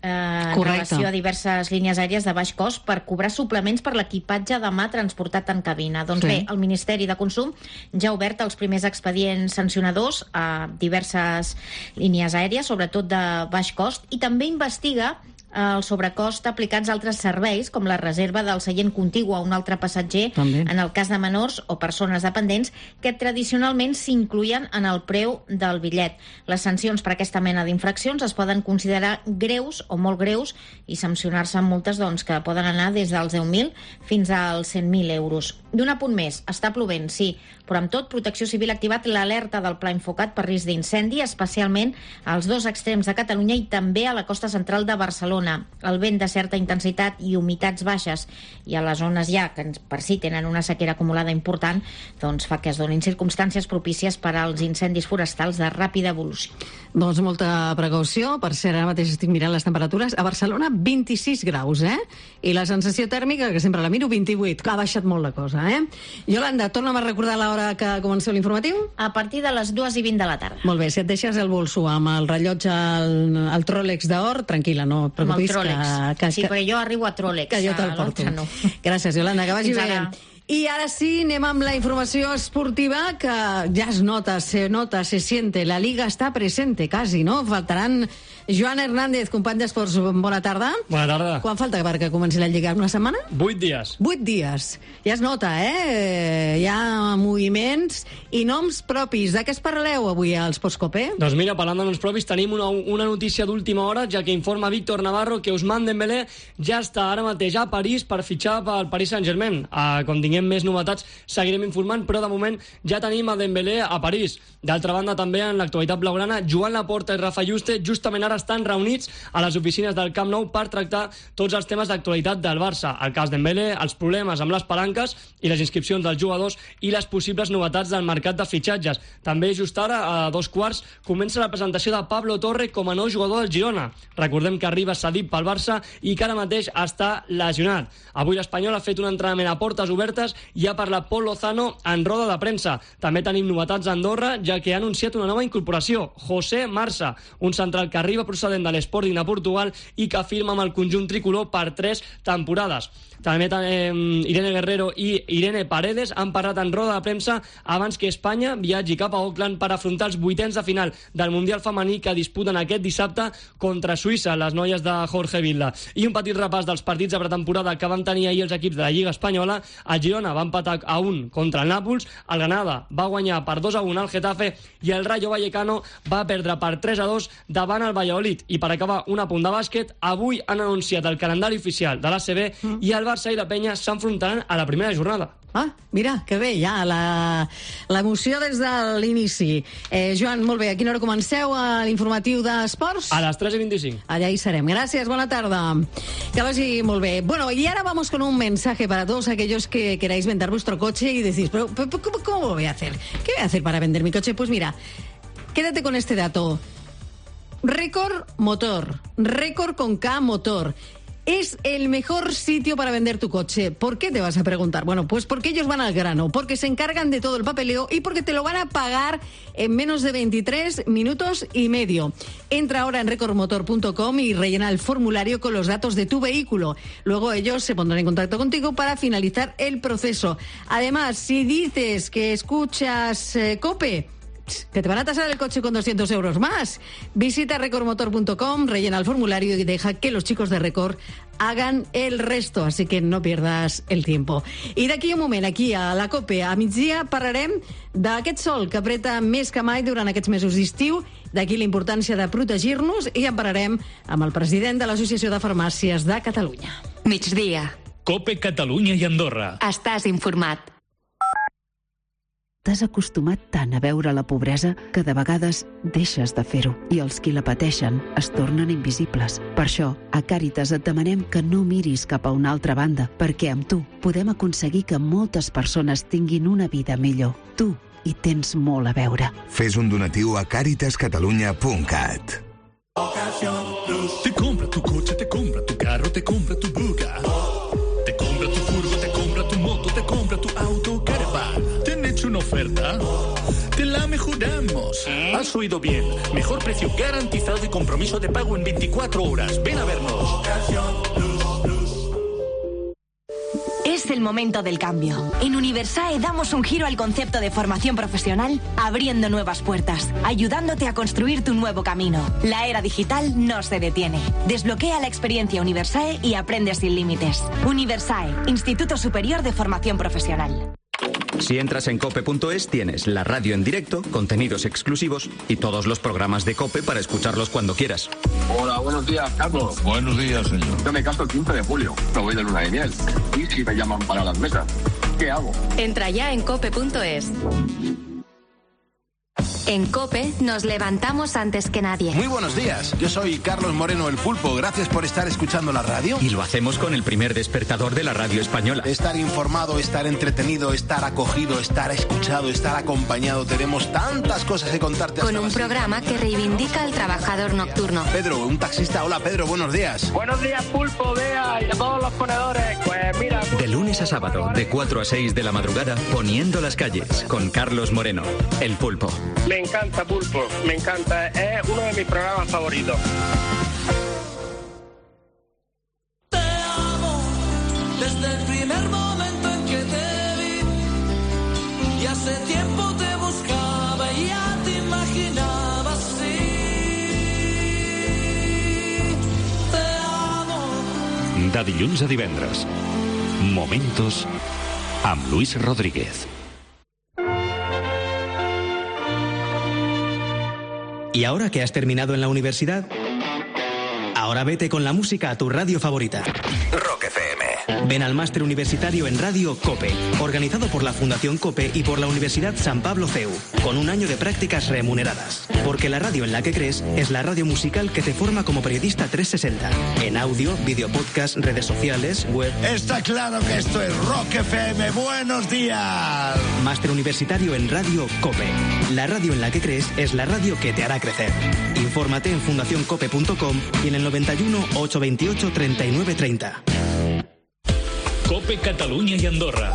en Correcte. relació a diverses línies aèries de baix cost per cobrar suplements per l'equipatge de mà transportat en cabina. Doncs Sí. bé, el Ministeri de Consum ja ha obert els primers expedients sancionadors a diverses línies aèries, sobretot de baix cost, i també investiga el sobrecost aplicats a altres serveis, com la reserva del seient contigu a un altre passatger, També. en el cas de menors o persones dependents, que tradicionalment s'incluïen en el preu del bitllet. Les sancions per aquesta mena d'infraccions es poden considerar greus o molt greus i sancionar-se amb multes doncs, que poden anar des dels deu mil fins als cent mil euros. I un apunt més, està plovent, sí, però amb tot, Protecció Civil ha activat l'alerta del Pla Infocat per risc d'incendi, especialment als dos extrems de Catalunya i també a la costa central de Barcelona. El vent de certa intensitat i humitats baixes i a les zones ja que per si tenen una sequera acumulada important, doncs fa que es donin circumstàncies propícies per als incendis forestals de ràpida evolució. Doncs molta precaució. Per cert, ara mateix estic mirant les temperatures. A Barcelona, vint-i-sis graus, eh? I la sensació tèrmica, que sempre la miro, vint-i-vuit. Que ha baixat molt la cosa, eh? Yolanda, torna'm a recordar l'hora que comenceu l'informatiu. A partir de les dues i vint de la tarda. Molt bé, si et deixes el bolso amb el rellotge, el, el Tròlex d'or, tranquil·la, no et Amb el preocupis. Tròlex. Que, que, Sí, que, perquè jo arribo a Tròlex. que jo te'l a porto. l'altre no. Gràcies, Yolanda, que vagi Fins bé. ara. I ara sí, anem amb la informació esportiva, que ja es nota, se nota, se siente. La Liga està presente, quasi, no? Faltaran... Joan Hernández, company d'Esports, bona tarda. Bona tarda. Quan falta perquè comenci la Lliga? Una setmana? Vuit dies. Vuit dies. Ja es nota, eh? Hi ha moviments i noms propis. De què es parleu avui als Postcope? Doncs mira, parlant de noms propis, tenim una, una notícia d'última hora, ja que informa Víctor Navarro que Ousmane Dembélé ja està ara mateix a París per fitxar pel Paris Saint-Germain. Uh, quan tinguem més novetats seguirem informant, però de moment ja tenim a Dembélé a París. D'altra banda, també en l'actualitat blaugrana, Joan Laporta i Rafa Juste justament ara estan reunits a les oficines del Camp Nou per tractar tots els temes d'actualitat del Barça. El cas Dembélé, els problemes amb les palanques i les inscripcions dels jugadors i les possibles novetats del mercat de fitxatges. També just ara, a dos quarts, comença la presentació de Pablo Torre com a nou jugador del Girona. Recordem que arriba cedit pel Barça i que ara mateix està lesionat. Avui l'Espanyol ha fet un entrenament a portes obertes i ha parlat Pol Lozano en roda de premsa. També tenim novetats a Andorra, ja que ha anunciat una nova incorporació, José Marsa, un central que arriba procedent de l'Sporting de Portugal i que firma amb el conjunt tricolor per tres temporades. També eh, Irene Guerrero i Irene Paredes han parlat en roda de premsa abans que Espanya viatgi cap a Auckland per afrontar els vuitens de final del Mundial femení que disputen aquest dissabte contra Suïssa, les noies de Jorge Vilda. I un petit repàs dels partits de pretemporada que van tenir ahir els equips de la Lliga Espanyola. El Girona va empatar a un contra el Nàpols, el Granada va guanyar per dos a un al Getafe i el Rayo Vallecano va perdre per tres a dos davant el Valladolid. I per acabar, un apunt de bàsquet, avui han anunciat el calendari oficial de l'A C B mm. i el Barça i la Penya s'enfrontaran a la primera jornada. Ah, mira, que bé, ja, la- l'emoció des de l'inici. Eh, Joan, molt bé, a quina hora comenceu a l'informatiu d'Esports? A les tres i vint-i-cinc. Allá ahí serem. Gracias, buena tarde. Que vagi muy bien. Bueno, y ahora vamos con un mensaje para todos aquellos que queráis vender vuestro coche y decís, pero, pero ¿cómo, ¿cómo lo voy a hacer? ¿Qué voy a hacer para vender mi coche? Pues mira, quédate con este dato. Récord Motor. Récord con K Motor. Es el mejor sitio para vender tu coche. ¿Por qué te vas a preguntar? Bueno, pues porque ellos van al grano, porque se encargan de todo el papeleo y porque te lo van a pagar en menos de veintitrés minutos y medio. Entra ahora en record motor punto com y rellena el formulario con los datos de tu vehículo. Luego ellos se pondrán en contacto contigo para finalizar el proceso. Además, si dices que escuchas eh, COPE, que te van a tasar el coche con doscientos euros más. Visita record motor punto com, rellena el formulario y deja que los chicos de Record hagan el resto, así que no pierdas el tiempo. I d'aquí un moment, aquí a la COPE, a migdia, parlarem d'aquest sol que apreta més que mai durant aquests mesos d'estiu, d'aquí la importància de protegir-nos, i en parlarem amb el president de l'Associació de Farmàcies de Catalunya. Migdia. COPE Catalunya i Andorra. Estàs informat. T'has acostumat tant a veure la pobresa que de vegades deixes de fer-ho i els qui la pateixen es tornen invisibles. Per això, a Càritas et demanem que no miris cap a una altra banda, perquè amb tu podem aconseguir que moltes persones tinguin una vida millor. Tu hi tens molt a veure. Fes un donatiu a càritas catalunya punt cat. Te compra tu coche, te compra tu carro, te compra tu buga. Te compra tu furgo, te compra tu moto, te compra tu auto caravan. ¿Te han hecho una oferta? Te la mejoramos. Has oído bien. Mejor precio garantizado y compromiso de pago en veinticuatro horas. Ven a vernos. Es el momento del cambio. En Universae damos un giro al concepto de formación profesional, abriendo nuevas puertas, ayudándote a construir tu nuevo camino. La era digital no se detiene. Desbloquea la experiencia Universae y aprende sin límites. Universae, Instituto Superior de Formación Profesional. Si entras en cope punto es, tienes la radio en directo, contenidos exclusivos y todos los programas de COPE para escucharlos cuando quieras. Hola, buenos días, Carlos. Buenos días, señor. Yo me caso el quince de julio, me voy de luna de miel. ¿Y si me llaman para las mesas? ¿Qué hago? Entra ya en cope punto es. En COPE nos levantamos antes que nadie. Muy buenos días, yo soy Carlos Moreno el Pulpo, gracias por estar escuchando la radio. Y lo hacemos con el primer despertador de la radio española. Estar informado, estar entretenido, estar acogido, estar escuchado, estar acompañado, tenemos tantas cosas que contarte. Con un programa que reivindica al trabajador nocturno. Pedro, un taxista, hola Pedro, buenos días. Buenos días Pulpo, Bea y a todos los ponedores, pues mira... De lunes a sábado, de cuatro a seis de la madrugada, poniendo las calles, con Carlos Moreno, el Pulpo. Me encanta Pulpo, me encanta, es uno de mis programas favoritos. Te amo desde el primer momento en que te vi y hace tiempo te buscaba y ya te imaginaba así. Te amo. De dilluns a divendres, Momentos amb Luis Rodríguez. ¿Y ahora que has terminado en la universidad? Ahora vete con la música a tu radio favorita. Rock F M. Ven al máster universitario en Radio COPE, organizado por la Fundación COPE y por la Universidad San Pablo C E U, con un año de prácticas remuneradas. Porque la radio en la que crees es la radio musical que te forma como periodista trescientos sesenta. En audio, video podcast, redes sociales, web... Está claro que esto es Rock F M, buenos días. Máster universitario en Radio COPE. La radio en la que crees es la radio que te hará crecer. Infórmate en fundación cope punto com y en el noventa y uno, ochocientos veintiocho, treinta y nueve treinta. COPE Catalunya i Andorra.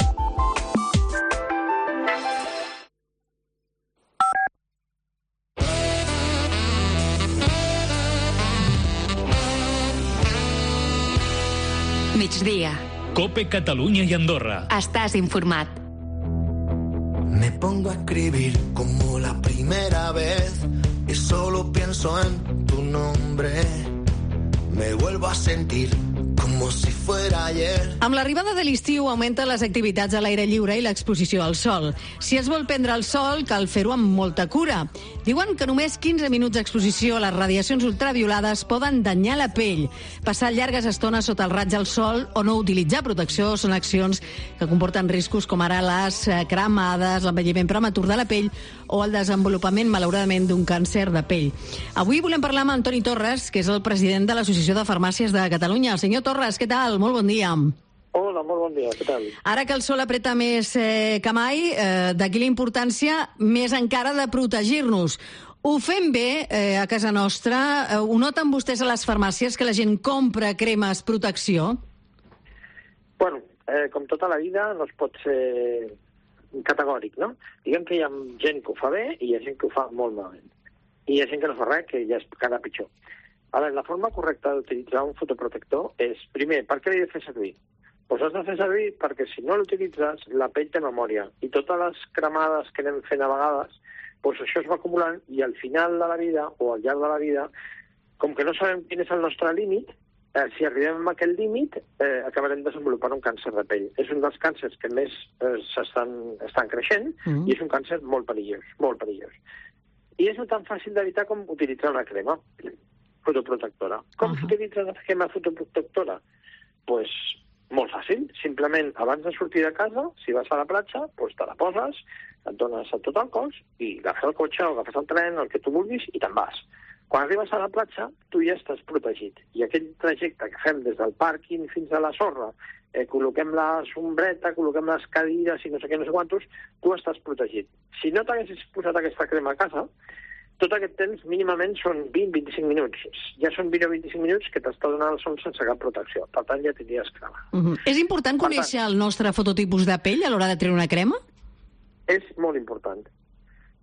Migdia. COPE Catalunya i Andorra. Estàs informat. Me pongo a escribir como la primera vez y solo pienso en tu nombre. Me vuelvo a sentir como si fuera ayer. Amb l'arribada de l'estiu augmenten les activitats a l'aire lliure i l'exposició al sol. Si es vol prendre el sol, cal fer-ho amb molta cura. Diuen que només quinze minuts d'exposició a les radiacions ultraviolades poden danyar la pell. Passar llargues estones sota el raig del sol o no utilitzar protecció són accions que comporten riscos com ara les cremades, l'envelliment prematur de la pell o el desenvolupament, malauradament, d'un càncer de pell. Avui volem parlar amb Antoni Torres, que és el president de l'Associació de Farmàcies de Catalunya. El senyor Torres, què tal? Molt bon dia. Hola, molt bon dia, què tal? Ara que el sol apreta més eh, que mai, eh, d'aquí la importància més encara de protegir-nos. Ho fem bé eh, a casa nostra? Eh, ho noten vostès a les farmàcies que la gent compra cremes protecció? Bueno, eh, com tota la vida no es pot ser categòric, no? Diguem que hi ha gent que ho fa bé i hi ha gent que ho fa molt malament. I hi ha gent que no fa res, que ja és cada pitjor. Ara, la forma correcta d'utilitzar un fotoprotector és, primer, per què l'he de fer servir? Doncs has de fer servir perquè si no l'utilitzes, la pell té memòria. I totes les cremades que anem fent a vegades, doncs això es va acumulant i al final de la vida, o al llarg de la vida, com que no sabem quin és el nostre límit, eh, si arribem a aquest límit, eh, acabarem desenvolupant un càncer de pell. És un dels càncers que més eh, s'estan estan creixent mm. i és un càncer molt perillós, molt perillós. I és no tan fàcil d'evitar com utilitzar una crema fotoprotectora. Com uh-huh. s'utilitza la crema fotoprotectora? Doncs pues, molt fàcil. Simplement, abans de sortir de casa, si vas a la platja, doncs te la poses, et dones a tot el cos i agafes el cotxe o agafes el tren, el que tu vulguis, i te'n vas. Quan arribes a la platja, tu ja estàs protegit. I aquell trajecte que fem des del pàrquing fins a la sorra, eh, col·loquem la sombreta, col·loquem les cadires i no sé què, no sé quantos, tu estàs protegit. Si no t'haguessis posat aquesta crema a casa, tot aquest temps mínimament són vint a vint-i-cinc minuts. Ja són vint o vint-i-cinc minuts que t'està donant el sol sense cap protecció. Per tant, ja tindries crema. Uh-huh. És important conèixer el nostre fototipus de pell a l'hora de treure una crema? És molt important.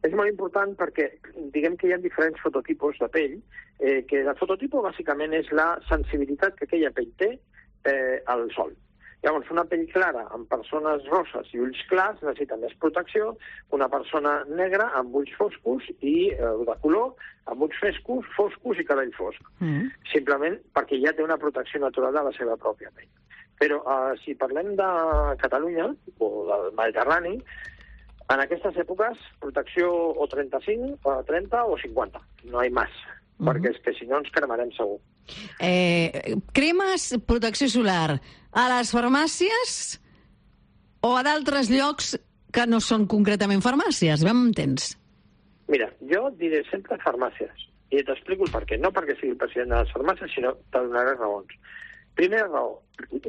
És molt important perquè diguem que hi ha diferents fototipos de pell, eh, que el fototipo bàsicament és la sensibilitat que aquella pell té eh, al sol. Llavors, una pell clara amb persones roses i ulls clars necessita més protecció que una persona negra amb ulls foscos i eh, de color, amb ulls foscos, foscos i cabell fosc. Mm. Simplement perquè ja té una protecció natural de la seva pròpia pell. Però eh, si parlem de Catalunya o del Mediterrani, en aquestes èpoques, protecció o trenta-cinc, o trenta o cinquanta. No hi ha més, mm-hmm. perquè és que si no ens cremarem segur. Eh, cremes, protecció solar, a les farmàcies o a d'altres llocs que no són concretament farmàcies? Ja m'entens? Mira, jo diré sempre farmàcies, i t'explico el per què. No perquè sigui el president de les farmàcies, sinó te donaré raons. Primera raó,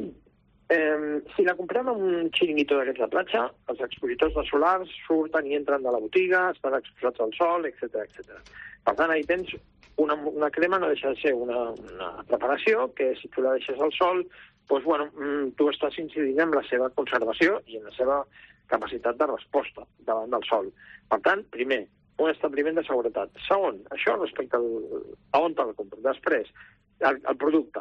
eh, si la comprem en un xiringuito d'aquests de platja, els expositors de solars surten i entren de la botiga, estan exposats al sol, etcètera, etcètera. Per tant, ahí tens una, una crema, no deixa de ser una, una preparació, que si tu la deixes al sol, doncs, bueno, tu estàs incidint en la seva conservació i en la seva capacitat de resposta davant del sol. Per tant, primer, un establiment de seguretat. Segon, això respecte al, a on te la compres. Després, el, el producte.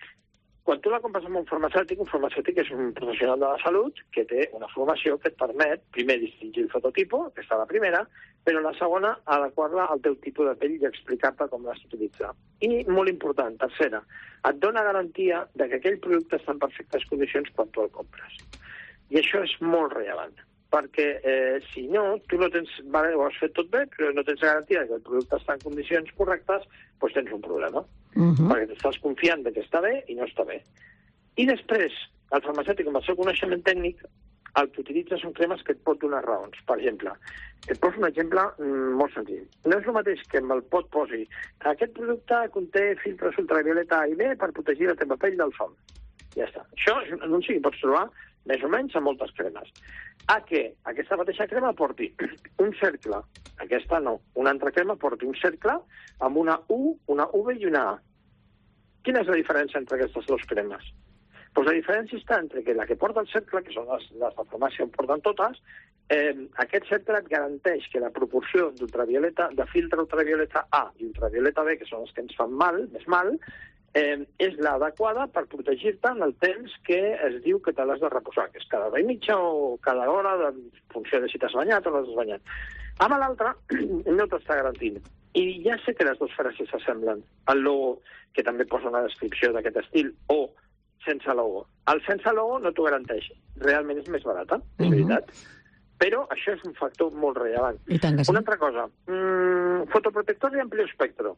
Quan tu la compres amb un farmacèutic, un farmacèutic és un professional de la salut que té una formació que et permet, primer, distingir el fototipo, que està la primera, però la segona, adequar-la al teu tipus de pell i explicar-te com l'has d'utilitzar. I, molt important, tercera, et dona garantia de que aquell producte està en perfectes condicions quan tu el compres. I això és molt rellevant, perquè eh, si no, tu no tens, vale, ho has fet tot bé, però no tens garantia que el producte està en condicions correctes, doncs tens un problema. Uh-huh. Perquè t'estàs confiant que està bé i no està bé. I després, el farmacèutic, amb el seu coneixement tècnic, el que utilitza són cremes que et pot donar raons. Per exemple, et poso un exemple mm, molt senzill. No és el mateix que amb el pot posi aquest producte conté filtres ultravioleta A i B per protegir la teva pell del sol. Ja està. Això és un anunci que pots trobar més o menys a moltes cremes. A que aquesta mateixa crema porti un cercle, aquesta no, una altra crema porti un cercle amb una U, una V i una A. Quina és la diferència entre aquestes dues cremes? Pues la diferència està entre que la que porta el cercle, que són les, les de farmàcia on porten totes, eh, aquest cercle et garanteix que la proporció d'ultravioleta, de filtre ultravioleta A i ultravioleta B, que són els que ens fan mal, més mal, eh, és l'adequada per protegir-te en el temps que es diu que te l'has de reposar, que és cada hora i mitja o cada hora, en funció de si t'has banyat o no t'has banyat. Amb l'altre no t'està garantint. I ja sé que les dues frases s'assemblen. El logo, que també posa una descripció d'aquest estil, o sense logo. El sense logo no t'ho garanteix. Realment és més barata, és uh-huh. veritat. Però això és un factor molt rellevant. I tant que sí. Una altra cosa. Mm, fotoprotector de amplio espectro.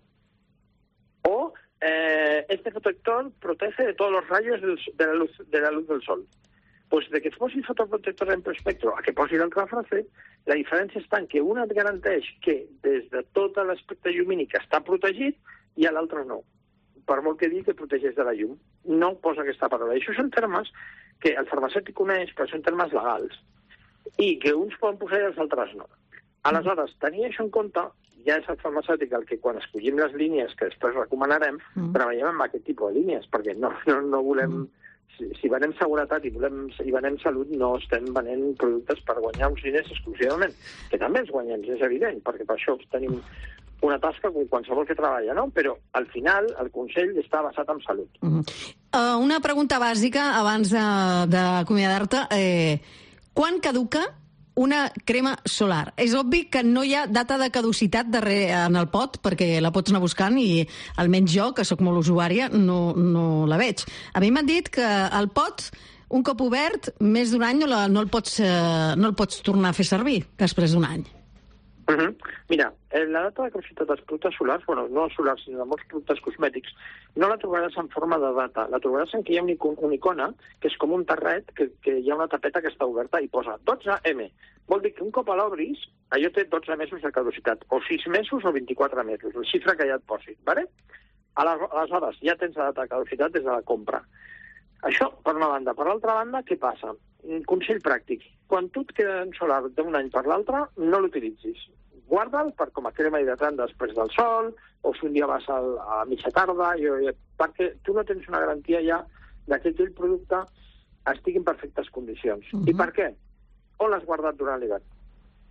O eh, este protector protege de todos los rayos del, de, la luz, de la luz del sol. Pues de que et posi fotoprotector de amplio espectro a que posi l'altra frase, la diferència està en que una et garanteix que des de tot l'aspecte llumínic està protegit i a l'altre no. Per molt que digui que protegeix de la llum. No posa aquesta paraula. I això són termes que el farmacèutic coneix, però són termes legals. I que uns poden posar i els altres no. Aleshores, tenir això en compte, ja és el farmacèutic el que quan escollim les línies que després recomanarem, mm. treballem amb aquest tipus de línies, perquè no, no, no volem... Mm. Si, si venem seguretat i, volem, i venem salut, no estem venent productes per guanyar uns diners exclusivament, que també els guanyem, és evident, perquè per això tenim una tasca com qualsevol que treballa, no? Però al final el Consell està basat en salut. Uh-huh. uh, una pregunta bàsica abans d'acomiadar-te. Eh, quan caduca una crema solar? És obvi que no hi ha data de caducitat darrere en el pot, perquè la pots anar buscant i almenys jo, que sóc molt usuària, no, no la veig. A mi m'han dit que el pot, un cop obert, més d'un any no, la, no, el pots, eh, no el pots tornar a fer servir després d'un any. Uh-huh. Mira, la data de caducitat dels productes solars, bueno, no els solars, sinó de molts productes cosmètics, no la trobaràs en forma de data. La trobaràs en que hi ha una, una icona, que és com un terret, que, que hi ha una tapeta que està oberta i posa dotze eme. Vol dir que un cop a l'obris, allò té dotze mesos de caducitat, o sis mesos o vint-i-quatre mesos, la xifra que ja et posi, ¿vale? Aleshores, ja tens la data de caducitat des de la compra. Això, per una banda. Per l'altra banda, què passa? Un consell pràctic. Quan tu et queda en solar d'un any per l'altre, no l'utilitzis. Guarda'l per com a crema hidratant després del sol, o si un dia vas a, a mitja tarda, jo, jo, perquè tu no tens una garantia ja de que aquell producte estigui en perfectes condicions. Uh-huh. I per què? On l'has guardat durant l'hivern?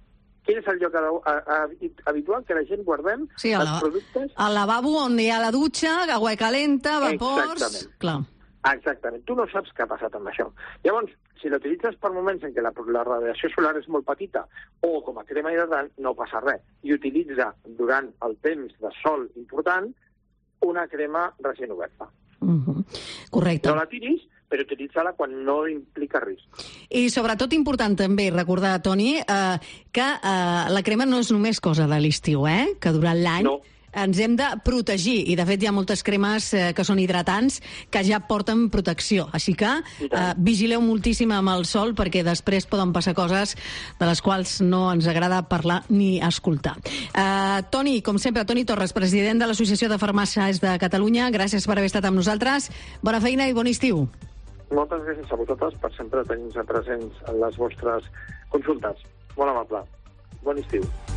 Quin és el lloc a, a, a, habitual que la gent guardem sí, els la, productes? Al lavabo on hi ha la dutxa, aigua calenta, vapors... Exactament. Clar. Exactament. Tu no saps què ha passat amb això. Llavors, si l'utilitzes per moments en què la, la radiació solar és molt petita o com a crema hidratant, no passa res. I utilitza durant el temps de sol important una crema recient oberta. Uh-huh. Correcte. No la tiris, però utilitza-la quan no implica risc. I sobretot important també recordar, Toni, eh, que eh, la crema no és només cosa de l'estiu, eh? Que durant l'any no. ens hem de protegir. I, de fet, hi ha moltes cremes eh, que són hidratants que ja porten protecció. Així que eh, vigileu moltíssim amb el sol perquè després poden passar coses de les quals no ens agrada parlar ni escoltar. Eh, Toni, com sempre, Toni Torres, president de l'Associació de Farmàcies de Catalunya, gràcies per haver estat amb nosaltres. Bona feina i bon estiu. Moltes gràcies a vosaltres per sempre tenir-nos presents en les vostres consultes. Molt amable. Bon estiu.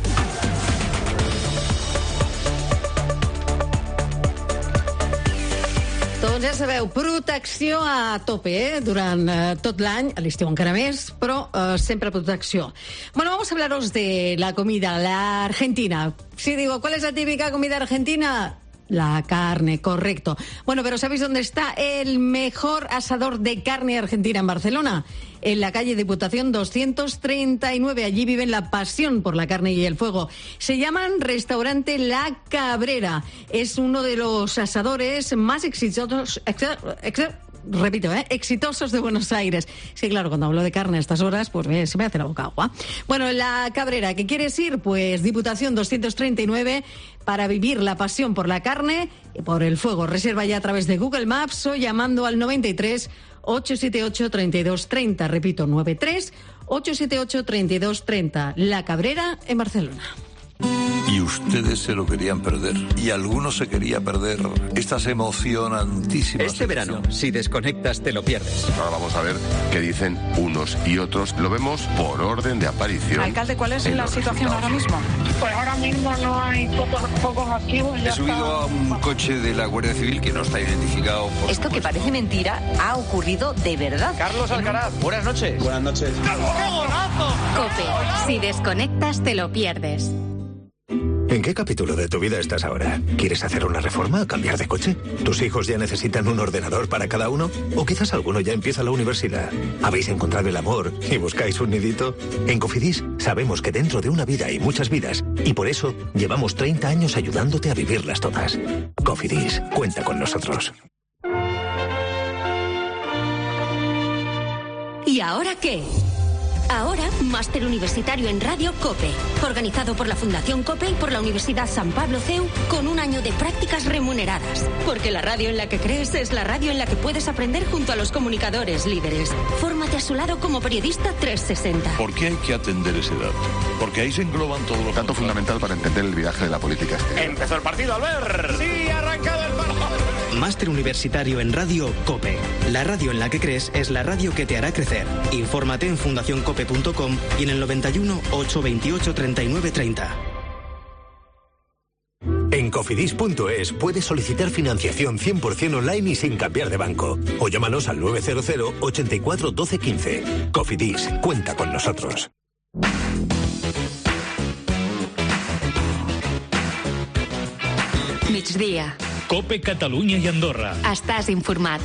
Doncs ja sabeu, protecció a tope, eh? Durant eh, tot l'any, a l'estiu encara més, però eh, sempre protecció. Bueno, vamos a hablaros de la comida, la argentina. Sí, digo, ¿cuál es la típica comida argentina? La carne, correcto. Bueno, pero ¿sabéis dónde está el mejor asador de carne argentina en Barcelona? En la calle Diputación doscientos treinta y nueve. Allí viven la pasión por la carne y el fuego. Se llaman Restaurante La Cabrera. Es uno de los asadores más exitosos... Ex, ex, repito, ¿eh? exitosos de Buenos Aires. Sí, claro, cuando hablo de carne a estas horas, pues eh, se me hace la boca agua. Bueno, La Cabrera, ¿qué quieres ir? Pues Diputación doscientos treinta y nueve para vivir la pasión por la carne y por el fuego. Reserva ya a través de Google Maps o llamando al noventa y tres, ochocientos setenta y ocho, treinta y dos treinta. Repito, noventa y tres, ochocientos setenta y ocho, treinta y dos treinta. La Cabrera, en Barcelona. Y ustedes se lo querían perder. Y algunos se quería perder estas emocionantísimas... Este verano, si desconectas, te lo pierdes. Ahora vamos a ver qué dicen unos y otros. Lo vemos por orden de aparición. Alcalde, ¿cuál es la situación ahora mismo? Pues ahora mismo no hay pocos, pocos activos. He subido está... a un coche de la Guardia Civil que no está identificado. Por Esto que parece mentira ha ocurrido de verdad. Carlos Alcaraz, buenas noches. Buenas noches. ¡Qué golazo! COPE. Si desconectas, te lo pierdes. ¿En qué capítulo de tu vida estás ahora? ¿Quieres hacer una reforma? ¿Cambiar de coche? ¿Tus hijos ya necesitan un ordenador para cada uno? ¿O quizás alguno ya empieza la universidad? ¿Habéis encontrado el amor y buscáis un nidito? En Cofidis sabemos que dentro de una vida hay muchas vidas y por eso llevamos treinta años ayudándote a vivirlas todas. Cofidis, cuenta con nosotros. ¿Y ahora qué? Ahora, máster universitario en Radio COPE, organizado por la Fundación COPE y por la Universidad San Pablo C E U, con un año de prácticas remuneradas. Porque la radio en la que crees es la radio en la que puedes aprender junto a los comunicadores líderes. Fórmate a su lado como periodista trescientos sesenta. ¿Por qué hay que atender ese dato? Porque ahí se engloban todos los... Dato fundamental para entender el viraje de la política exterior. Empezó el partido, Albert. Sí, ha arrancado el partido. Máster universitario en Radio COPE. La radio en la que crees es la radio que te hará crecer. Infórmate en fundación cope punto com y en el noventa y uno, ochocientos veintiocho, treinta y nueve treinta. En cofidis punto es puedes solicitar financiación cien por ciento online y sin cambiar de banco. O llámanos al nueve cero cero, ochenta y cuatro, doce, quince. Cofidis, cuenta con nosotros. Migdia. COPE Catalunya i Andorra. Estàs informat.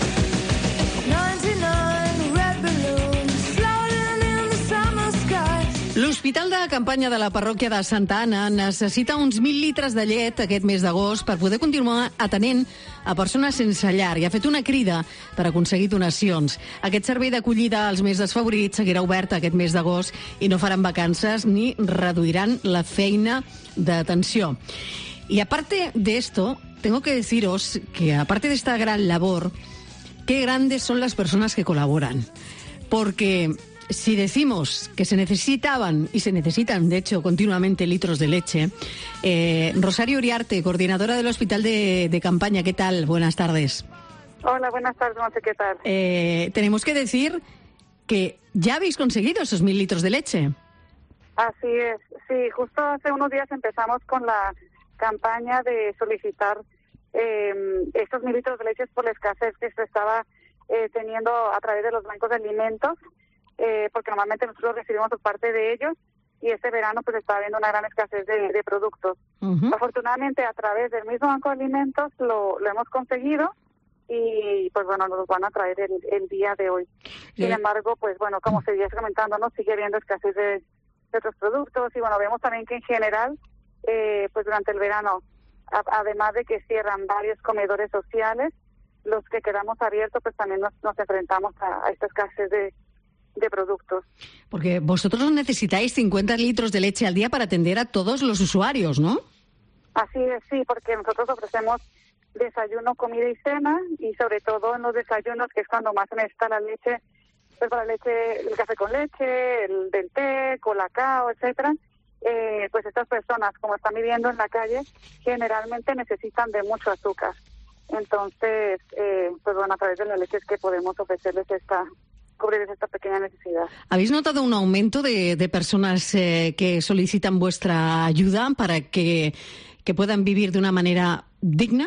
L'Hospital de Campanya de la parròquia de Santa Anna necessita uns mil litres de llet aquest mes d'agost per poder continuar atenent a persones sense llar i ha fet una crida per aconseguir donacions. Aquest servei d'acollida als més desfavorits seguirà obert aquest mes d'agost i no faran vacances ni reduiran la feina d'atenció. Y aparte de esto, tengo que deciros que aparte de esta gran labor, qué grandes son las personas que colaboran. Porque si decimos que se necesitaban, y se necesitan, de hecho, continuamente litros de leche, eh, Rosario Uriarte, coordinadora del Hospital de, de Campaña, ¿qué tal? Buenas tardes. Hola, buenas tardes, no sé qué tal. Eh, tenemos que decir que ya habéis conseguido esos mil litros de leche. Así es, sí, justo hace unos días empezamos con la campaña de solicitar eh, estos mil litros de leche por la escasez que se estaba eh, teniendo a través de los bancos de alimentos, eh, porque normalmente nosotros recibimos por parte de ellos, y este verano pues está habiendo una gran escasez de, de productos. Uh-huh. Afortunadamente, a través del mismo Banco de Alimentos lo, lo hemos conseguido y pues bueno, nos van a traer el, el día de hoy. Sin yeah. embargo, pues bueno, como seguías comentando, ¿no? Sigue habiendo escasez de, de otros productos y bueno, vemos también que en general, eh, pues durante el verano, a, además de que cierran varios comedores sociales, los que quedamos abiertos, pues también nos, nos enfrentamos a, a esta escasez de, de productos. Porque vosotros necesitáis cincuenta litros de leche al día para atender a todos los usuarios, ¿no? Así es, sí, porque nosotros ofrecemos desayuno, comida y cena, y sobre todo en los desayunos, que es cuando más se necesita la leche, pues para la leche, el café con leche, el del té, colacao, etcétera. Eh, pues estas personas, como están viviendo en la calle, generalmente necesitan de mucho azúcar. Entonces, eh, pues bueno, a través de la leche es que podemos ofrecerles esta, cubrirles esta pequeña necesidad. ¿Habéis notado un aumento de, de personas eh, que solicitan vuestra ayuda para que, que puedan vivir de una manera digna?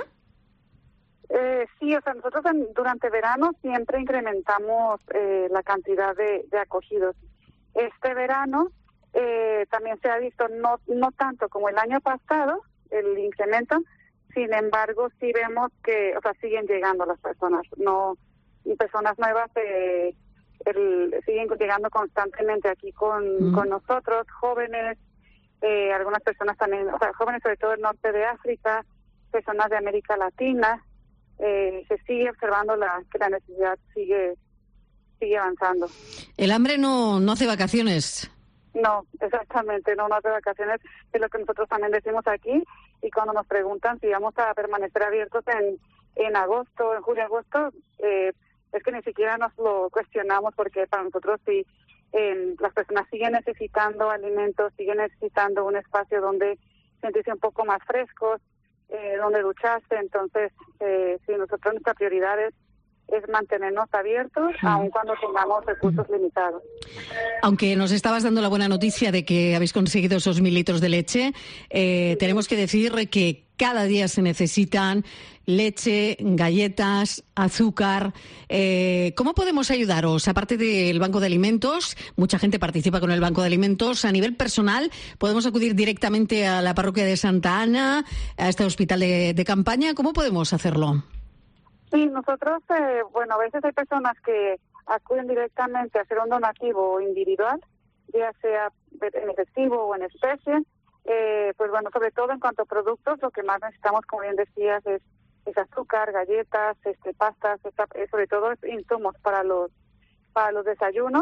Eh, sí, o sea, nosotros en, durante verano siempre incrementamos eh, la cantidad de, de acogidos. Este verano eh, también se ha visto, no, no tanto como el año pasado, el incremento. Sin embargo, sí vemos que, o sea, siguen llegando las personas, no, y personas nuevas eh, el, siguen llegando constantemente aquí con, uh-huh. con nosotros, jóvenes, eh, algunas personas también, o sea, jóvenes sobre todo del norte de África, personas de América Latina, eh, se sigue observando la que la necesidad sigue sigue avanzando. El hambre no, no hace vacaciones. No, exactamente, no, no hace vacaciones, es lo que nosotros también decimos aquí, y cuando nos preguntan si vamos a permanecer abiertos en, en agosto, en julio, agosto, eh, es que ni siquiera nos lo cuestionamos, porque para nosotros sí, eh, las personas siguen necesitando alimentos, siguen necesitando un espacio donde sentirse un poco más frescos, eh, donde ducharse. Entonces, eh, sí, nosotros nuestra prioridad es es mantenernos abiertos, uh-huh. aun cuando tengamos recursos uh-huh. limitados. Aunque nos estabas dando la buena noticia de que habéis conseguido esos mil litros de leche, eh, sí. tenemos que decir que cada día se necesitan leche, galletas, azúcar. Eh, ¿Cómo podemos ayudaros? Aparte del Banco de Alimentos, mucha gente participa con el Banco de Alimentos. A nivel personal, podemos acudir directamente a la parroquia de Santa Ana, a este hospital de, de campaña. ¿Cómo podemos hacerlo? Sí, nosotros, eh, bueno, a veces hay personas que acuden directamente a hacer un donativo individual, ya sea en efectivo o en especie. Eh, pues bueno, sobre todo en cuanto a productos, lo que más necesitamos, como bien decías, es, es azúcar, galletas, este, pastas, esta, eh, sobre todo insumos para los para los desayunos.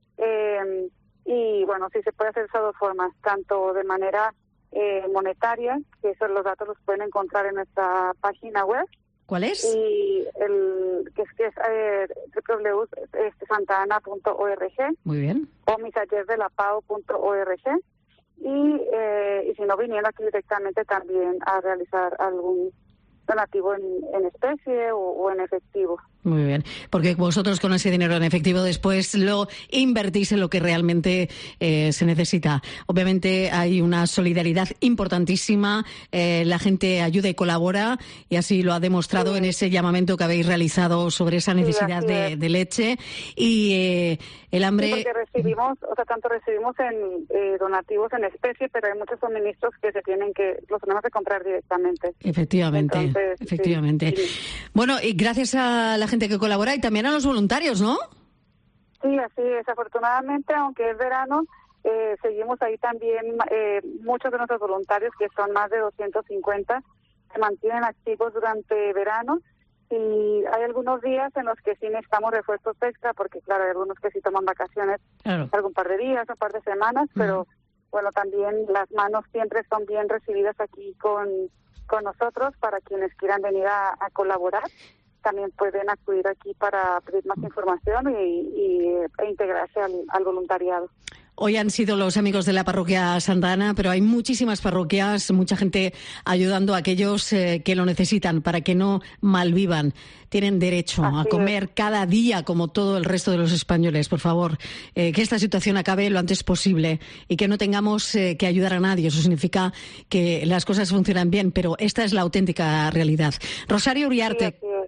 Eh, y bueno, sí se puede hacer de esas dos formas, tanto de manera eh, monetaria, que esos los datos los pueden encontrar en nuestra página web. ¿Cuál es? Y el que es, que es eh, doble u doble u doble u punto santa ana punto org. Muy bien. O misayerdelapao punto org. Y, eh, y si no, viniendo aquí directamente también a realizar algún donativo en, en especie o, o en efectivo. Muy bien, porque vosotros con ese dinero en efectivo después lo invertís en lo que realmente eh, se necesita. Obviamente hay una solidaridad importantísima, eh, la gente ayuda y colabora, y así lo ha demostrado sí. en ese llamamiento que habéis realizado sobre esa necesidad sí, de, de leche. Y eh, el hambre... Sí, porque recibimos, o sea, tanto recibimos en eh, donativos en especie, pero hay muchos suministros que se tienen que, los tenemos que comprar directamente. Efectivamente, Entonces, efectivamente. Sí, sí. Bueno, y gracias a la gente que colabora y también a los voluntarios, ¿no? Sí, así es. Afortunadamente, aunque es verano, eh, seguimos ahí también. Eh, muchos de nuestros voluntarios, que son más de doscientos cincuenta, se mantienen activos durante verano, y hay algunos días en los que sí necesitamos refuerzos extra, porque claro, hay algunos que sí toman vacaciones claro. algún par de días, un par de semanas, uh-huh. pero bueno, también las manos siempre son bien recibidas aquí con, con nosotros. Para quienes quieran venir a, a colaborar, también pueden acudir aquí para pedir más información y, y e integrarse al, al voluntariado. Hoy han sido los amigos de la parroquia Santa Ana, pero hay muchísimas parroquias, mucha gente ayudando a aquellos eh, que lo necesitan para que no malvivan. Tienen derecho Así a comer es. cada día como todo el resto de los españoles. Por favor, eh, que esta situación acabe lo antes posible y que no tengamos eh, que ayudar a nadie. Eso significa que las cosas funcionan bien, pero esta es la auténtica realidad. Rosario Uriarte, sí,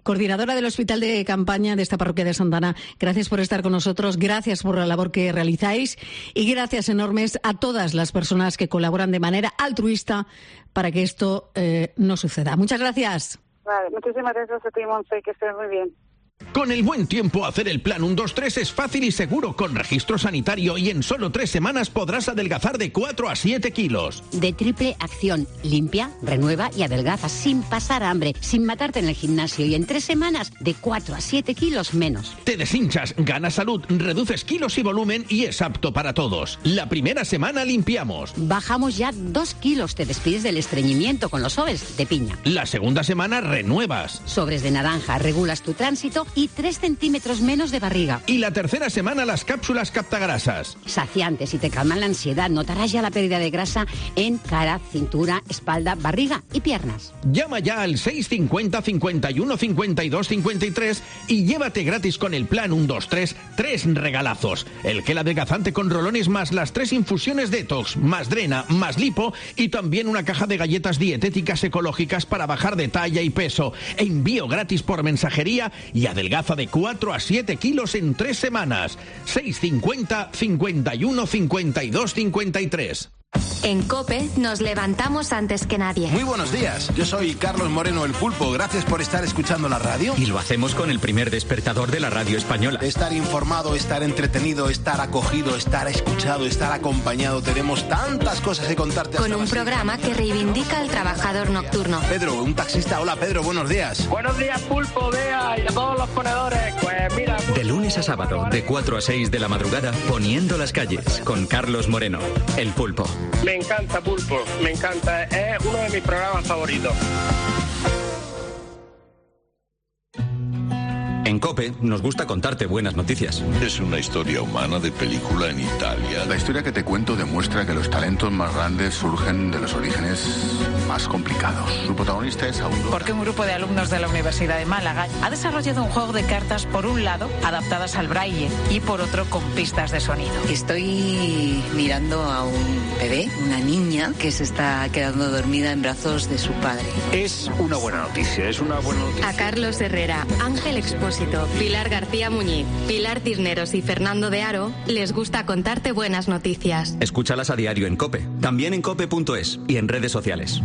coordinadora del Hospital de Campaña de esta parroquia de Santana. Gracias por estar con nosotros, gracias por la labor que realizáis y gracias enormes a todas las personas que colaboran de manera altruista para que esto eh, no suceda. Muchas gracias. Vale, muchísimas gracias a ti, Monse, que estés muy bien. Con el buen tiempo, hacer el plan uno dos tres es fácil y seguro, con registro sanitario, y en solo tres semanas podrás adelgazar de cuatro a siete kilos. De triple acción, limpia, renueva y adelgaza sin pasar hambre, sin matarte en el gimnasio, y en tres semanas de cuatro a siete kilos menos. Te deshinchas, ganas salud, reduces kilos y volumen y es apto para todos. La primera semana limpiamos. Bajamos ya dos kilos, te despides del estreñimiento con los sobres de piña. La segunda semana renuevas. Sobres de naranja, regulas tu tránsito y tres centímetros menos de barriga. Y la tercera semana las cápsulas captagrasas. Saciantes y te calman la ansiedad. Notarás ya la pérdida de grasa en cara, cintura, espalda, barriga y piernas. Llama ya al seis cincuenta, cincuenta y uno, cincuenta y dos, cincuenta y tres y llévate gratis con el plan uno dos tres tres regalazos. El gel adelgazante con rolones más las tres infusiones detox, más drena, más lipo y también una caja de galletas dietéticas ecológicas para bajar de talla y peso. Envío gratis por mensajería y adelgaza de cuatro a siete kilos en tres semanas. seis cincuenta, cincuenta y uno, cincuenta y dos, cincuenta y tres. En COPE nos levantamos antes que nadie. Muy buenos días, yo soy Carlos Moreno, el Pulpo. Gracias por estar escuchando la radio. Y lo hacemos con el primer despertador de la radio española. Estar informado, estar entretenido, estar acogido, estar escuchado, estar acompañado. Tenemos tantas cosas que contarte. Con un programa que reivindica al trabajador nocturno. Pedro, un taxista. Hola, Pedro, buenos días. Buenos días, Pulpo, Bea y a todos los ponedores. Pues mira... De lunes a sábado, de cuatro a seis de la madrugada, poniendo las calles, con Carlos Moreno, el Pulpo. Me encanta, Pulpo, me encanta. Es uno de mis programas favoritos. En COPE nos gusta contarte buenas noticias. Es una historia humana de película en Italia. La historia que te cuento demuestra que los talentos más grandes surgen de los orígenes más complicados. Su protagonista es Aurora. Porque un grupo de alumnos de la Universidad de Málaga ha desarrollado un juego de cartas, por un lado, adaptadas al braille, y por otro, con pistas de sonido. Estoy mirando a un bebé, una niña, que se está quedando dormida en brazos de su padre. Es una buena noticia, es una buena noticia. A Carlos Herrera, Ángel Expósito, Pilar García Muñiz, Pilar Cisneros y Fernando de Aro les gusta contarte buenas noticias. Escúchalas a diario en COPE, también en cope punto es y en redes sociales.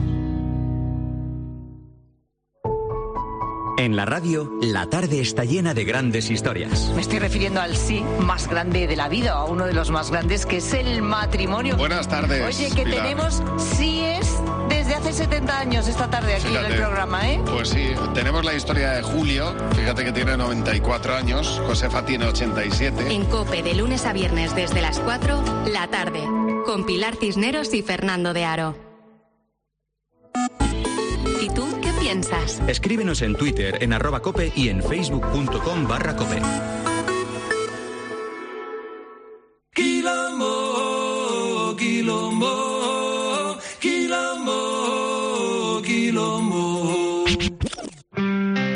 En la radio, la tarde está llena de grandes historias. Me estoy refiriendo al sí más grande de la vida, a uno de los más grandes, que es el matrimonio. Buenas tardes, Oye, que Pilar. tenemos síes desde hace setenta años esta tarde aquí Fíjate, en el programa, ¿eh? Pues sí, tenemos la historia de Julio, fíjate que tiene noventa y cuatro años, Josefa tiene ochenta y siete. En COPE, de lunes a viernes desde las cuatro, la tarde, con Pilar Cisneros y Fernando de Aro. ¿Y tú qué piensas? Escríbenos en Twitter, en arroba cope y en facebook punto com barra cope. Quilombo, quilombo, quilombo, quilombo.